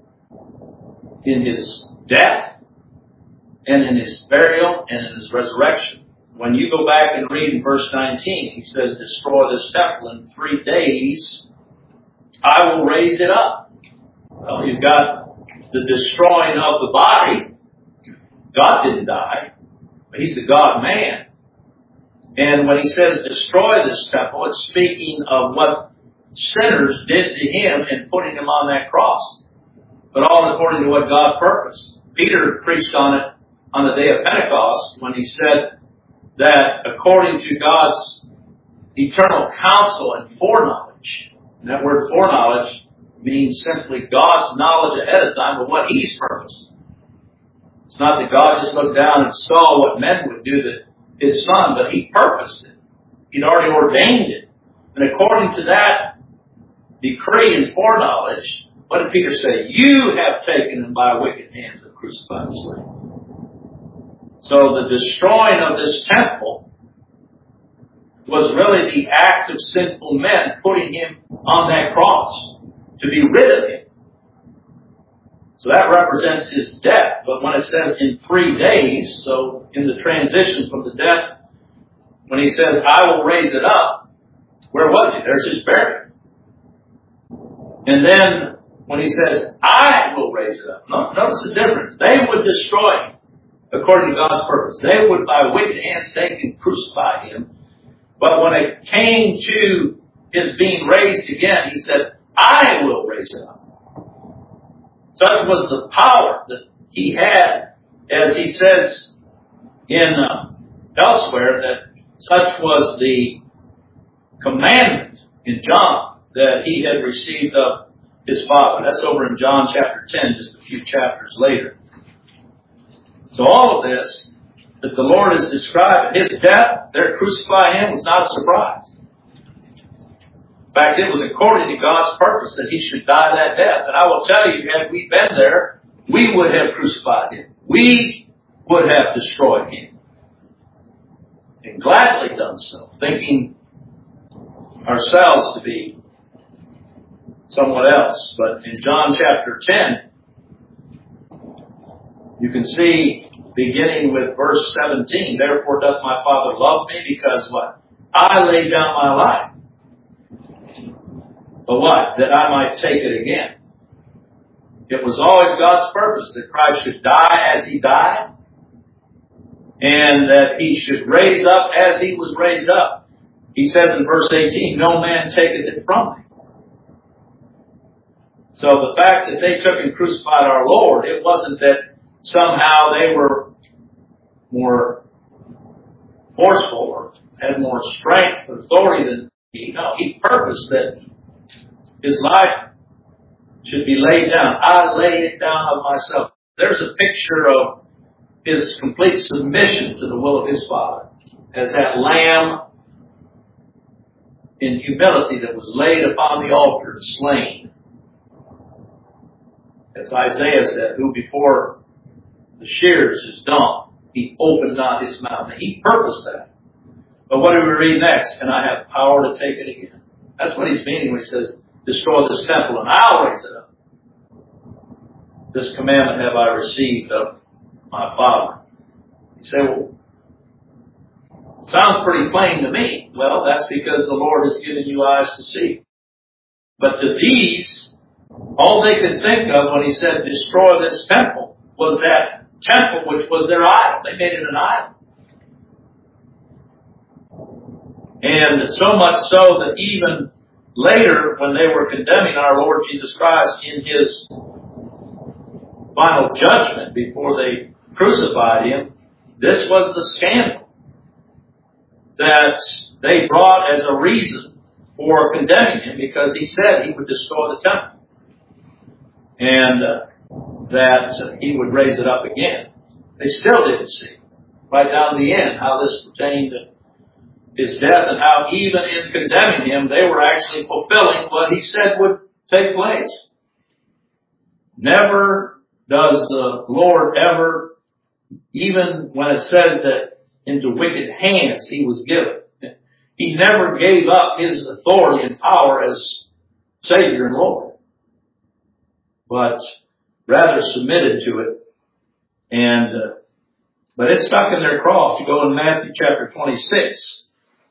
in His death and in His burial and in His resurrection. When you go back and read in verse 19, He says, destroy this temple in 3 days, I will raise it up. Well, you've got the destroying of the body. God didn't die, but He's a God-man. And when He says destroy this temple, it's speaking of what sinners did to Him in putting Him on that cross, but all according to what God purposed. Peter preached on it on the day of Pentecost when he said that according to God's eternal counsel and foreknowledge, and that word foreknowledge means simply God's knowledge ahead of time of what He's purposed. It's not that God just looked down and saw what men would do to His Son, but He purposed it. He'd already ordained it. And according to that decree and foreknowledge, what did Peter say? You have taken Him by wicked hands and crucified and slain. So the destroying of this temple was really the act of sinful men putting him on that cross to be rid of him. So that represents his death. But when it says in 3 days, so in the transition from the death, when he says, I will raise it up, where was he? There's his burial. And then when he says, I will raise it up, notice the difference. They would destroy him according to God's purpose. They would by wicked hands take and crucify him. But when it came to his being raised again, he said, I will raise it up. Such was the power that he had, as he says in elsewhere, that such was the commandment in John that he had received of his Father. That's over in John chapter 10, just a few chapters later. So all of this that the Lord is describing, his death, their crucifying him, was not a surprise. In fact, it was according to God's purpose that he should die that death. And I will tell you, had we been there, we would have crucified him. We would have destroyed him. And gladly done so, thinking ourselves to be someone else. But in John chapter 10, you can see, beginning with verse 17, therefore doth my Father love me, because what? I laid down my life. But what? That I might take it again. It was always God's purpose that Christ should die as he died, and that he should raise up as he was raised up. He says in verse 18, no man taketh it from me. So the fact that they took and crucified our Lord, it wasn't that somehow they were more forceful or had more strength or authority than he. No, he purposed that his life should be laid down. I lay it down of myself. There's a picture of his complete submission to the will of his Father as that lamb in humility that was laid upon the altar and slain. As Isaiah said, who before the shears is dumb, he opened not his mouth. And he purposed that. But what do we read next? And I have power to take it again. That's what he's meaning when he says, destroy this temple and I'll raise it up. This commandment have I received of my Father. You say, well, sounds pretty plain to me. Well, that's because the Lord has given you eyes to see. But to these, all they could think of when he said destroy this temple was that temple which was their idol. They made it an idol. And so much so that even later, when they were condemning our Lord Jesus Christ in his final judgment before they crucified him, this was the scandal that they brought as a reason for condemning him, because he said he would destroy the temple and that he would raise it up again. They still didn't see, right down to the end, how this pertained to his death, and how even in condemning him, they were actually fulfilling what he said would take place. Never does the Lord ever, even when it says that into wicked hands he was given, he never gave up his authority and power as Savior and Lord, but rather submitted to it. And but it stuck in their cross. You go in Matthew chapter 26.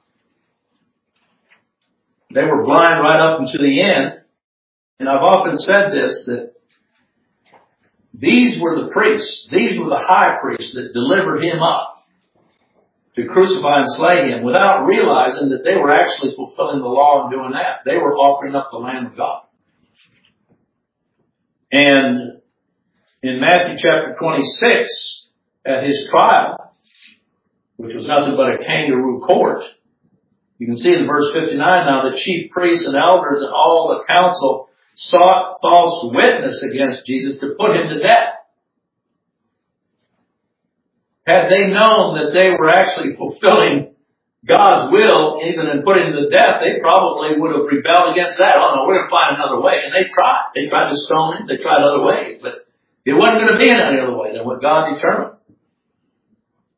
They were blind right up until the end. And I've often said this, that these were the priests, these were the high priests that delivered him up to crucify and slay him without realizing that they were actually fulfilling the law and doing that. They were offering up the Lamb of God. And in Matthew chapter 26, at his trial, which was nothing but a kangaroo court, you can see in verse 59 now, the chief priests and elders and all the council sought false witness against Jesus to put him to death. Had they known that they were actually fulfilling God's will, even in putting him to death, they probably would have rebelled against that. Oh no, we're going to find another way. And they tried. They tried to stone him. They tried other ways. But it wasn't going to be any other way than what God determined.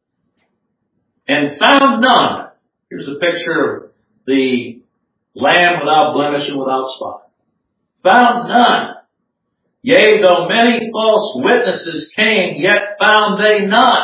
and found none. Here's a picture of the Lamb without blemish and without spot. Found none. Yea, though many false witnesses came, yet found they none.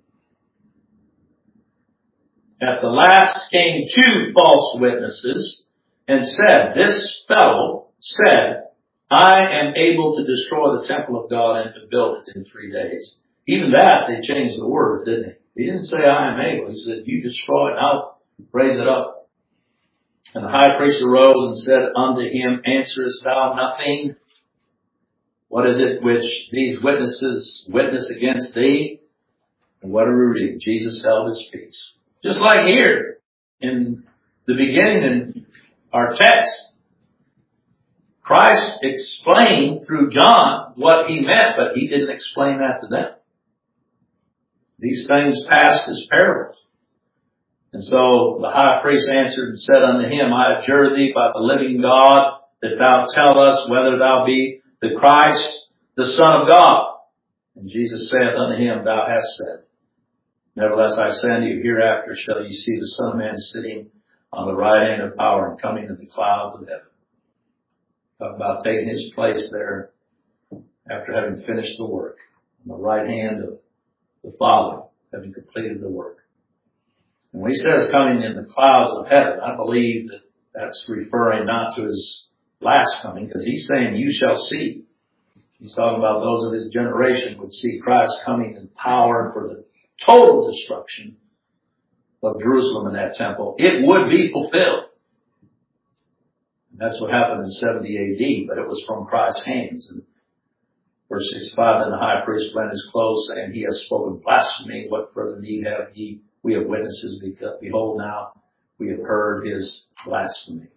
At the last came 2 false witnesses and said, this fellow said, I am able to destroy the temple of God and to build it in 3 days. Even that, they changed the word, didn't he? He didn't say, I am able. He said, you destroy it, I'll raise it up. And the high priest arose and said unto him, answerest thou nothing? What is it which these witnesses witness against thee? And what do we read? Jesus held his peace. Just like here in the beginning in our text, Christ explained through John what he meant, but he didn't explain that to them. These things passed as parables. And so the high priest answered and said unto him, I adjure thee by the living God that thou tell us whether thou be the Christ, the Son of God. And Jesus saith unto him, thou hast said. Nevertheless, I say unto you, hereafter shall ye see the Son of Man sitting on the right hand of power and coming in the clouds of heaven. Talk about taking his place there after having finished the work. On the right hand of the Father, having completed the work. And when he says coming in the clouds of heaven, I believe that that's referring not to his last coming, because he's saying, you shall see. He's talking about those of his generation would see Christ coming in power for the total destruction of Jerusalem and that temple. It would be fulfilled. And that's what happened in 70 AD, but it was from Christ's hands. And verse 65, then the high priest rent his clothes, saying, he has spoken blasphemy. What further need have ye? We have witnesses. Behold now, we have heard his blasphemy.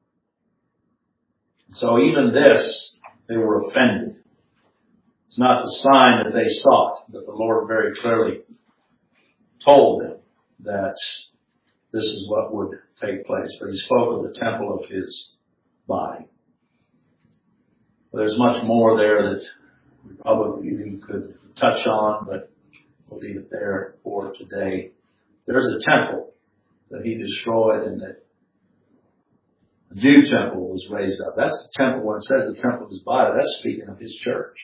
So even this, they were offended. It's not the sign that they sought, but the Lord very clearly told them that this is what would take place. But he spoke of the temple of his body. But there's much more there that we probably could touch on, but we'll leave it there for today. There's a temple that he destroyed, and that a new temple was raised up. That's the temple. When it says the temple of his body, that's speaking of his church.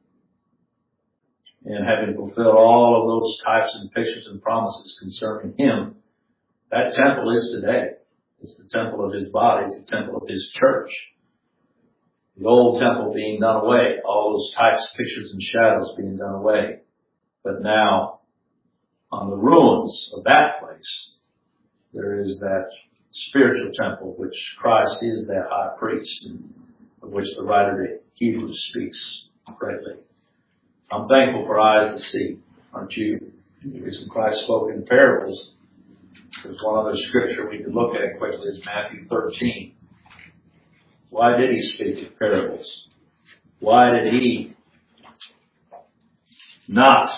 And having fulfilled all of those types and pictures and promises concerning him, that temple is today. It's the temple of his body. It's the temple of his church. The old temple being done away, all those types, pictures, and shadows being done away. But now, on the ruins of that place, there is that spiritual temple, which Christ is that high priest, of which the writer to Hebrews speaks greatly. I'm thankful for eyes to see, aren't you? The reason Christ spoke in parables. There's one other scripture we can look at quickly, is Matthew 13. Why did he speak in parables? Why did he not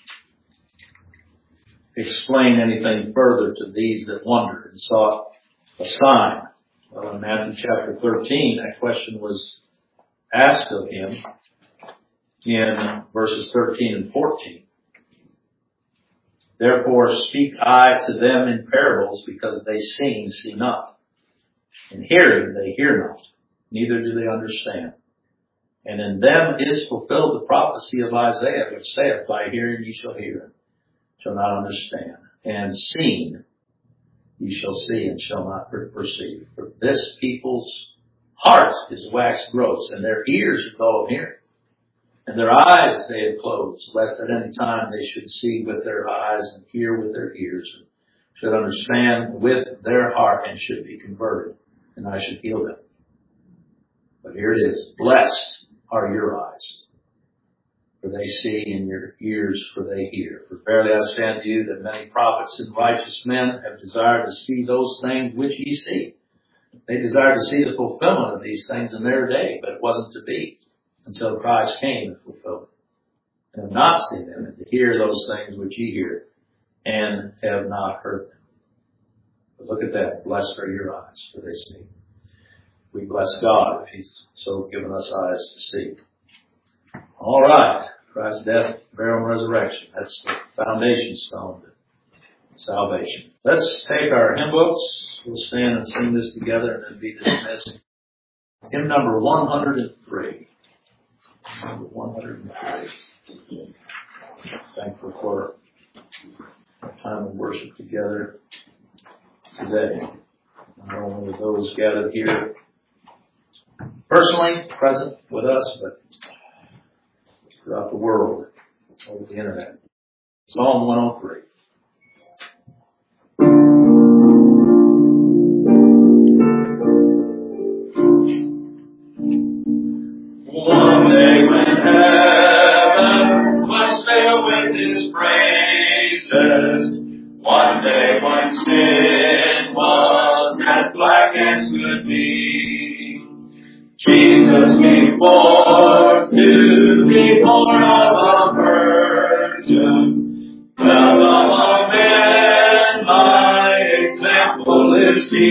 explain anything further to these that wondered and sought a sign? Well, in Matthew chapter 13, that question was asked of him in verses 13 and 14. Therefore speak I to them in parables, because they seeing, see not. And hearing, they hear not, neither do they understand. And in them is fulfilled the prophecy of Isaiah, which saith, by hearing ye shall hear, and shall not understand. And seeing ye shall see, and shall not perceive. For this people's heart is waxed gross, and their ears are dull of hearing. And their eyes they have closed, lest at any time they should see with their eyes, and hear with their ears, and should understand with their heart, and should be converted, and I should heal them. But here it is. Blessed are your eyes, for they see, and your ears, for they hear. For verily I say unto you, that many prophets and righteous men have desired to see those things which ye see. They desired to see the fulfillment of these things in their day, but it wasn't to be until Christ came and fulfilled it. And have not seen them, and to hear those things which ye hear, and have not heard them. But look at that. Blessed are your eyes, for they see. We bless God if he's so given us eyes to see. All right. Christ's death, burial, and resurrection. That's the foundation stone that salvation. Let's take our hymn books. We'll stand and sing this together and then be dismissed. Hymn number 103. Number 103. Thankful for our time of worship together today. Not only with those gathered here personally present with us, but throughout the world over the internet. Psalm 103. One day when heaven was filled with His praises, one day when sin was as black as could be, Jesus came forth to be born of a virgin. Love among men, my example is He.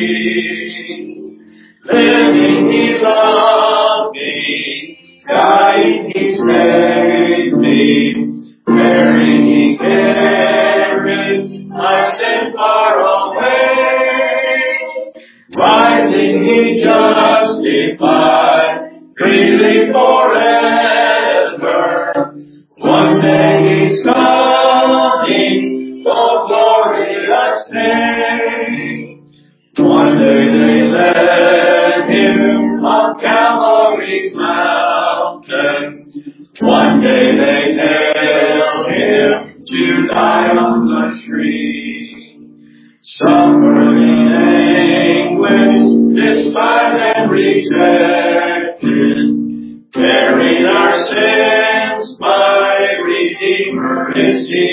Living He loved me, dying He saved me, bearing He carried my sin far away, rising He justified, freely forever. One day He's coming, oh glorious day. One day they led Him on Calvary's mountain. One day they nailed Him to die on the tree. Suffering anguish, despised and rejected, bearing our sins, my Redeemer is He.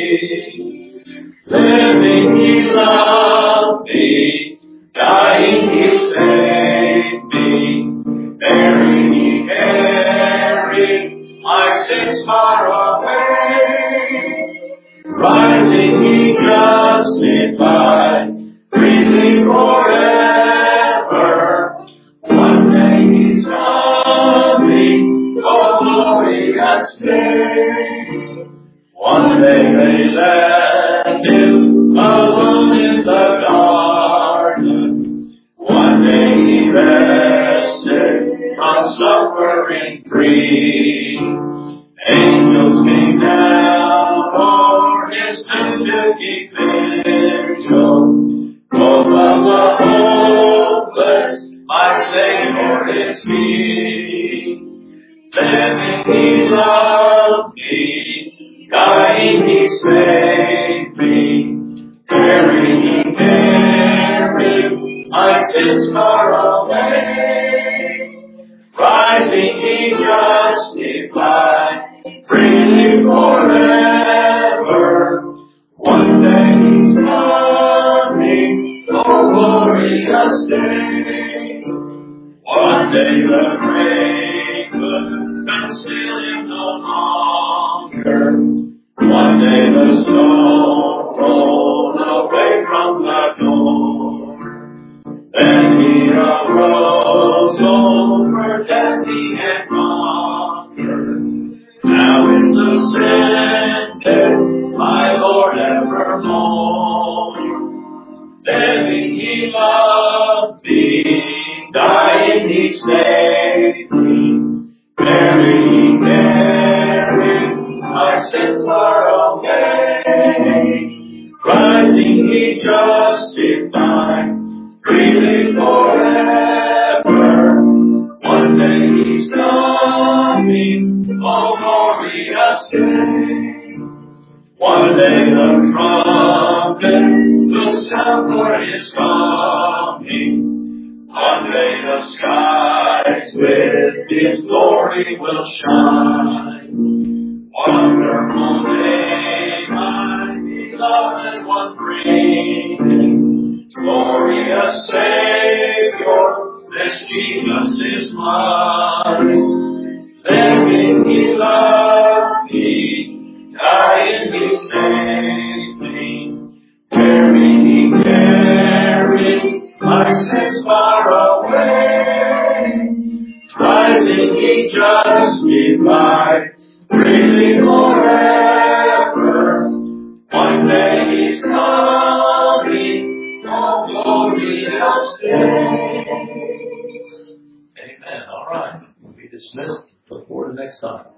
Living He loved me, dying He saved me, bearing He carried my sins far away, rising He justified, freely forever. One day He's coming, oh glorious day. One day they left Him alone in the garden. One day He rested from suffering free. Angels came down for His tomb to keep vigil. Oh, love the hopeless, my Savior is He. Living He loved me, dying He saved me, bearing He carried my sins far away, rising He justified, freely forever. One day He's coming, oh glorious day. One day the grave will conceal Him no longer. One day the stone rolled away from the door. Then He arose over death He had conquered. Now is ascended, my Lord evermore. Living He loved me, dying He saved me, bearing He carried my sins far away, rising He justified, freely forever. One day He's coming, oh glorious day. One day the trumpet will sound for His coming. One day the skies with His glory will shine. Wonderful day, my beloved one bringing. Glorious Savior, this Jesus is mine. Living He loved me, dying He saved me, bearing He carried my sins far away, rising He justified, freely forever. One day He's come. glorious day. Amen. All right. We'll be dismissed. Look forward to next time.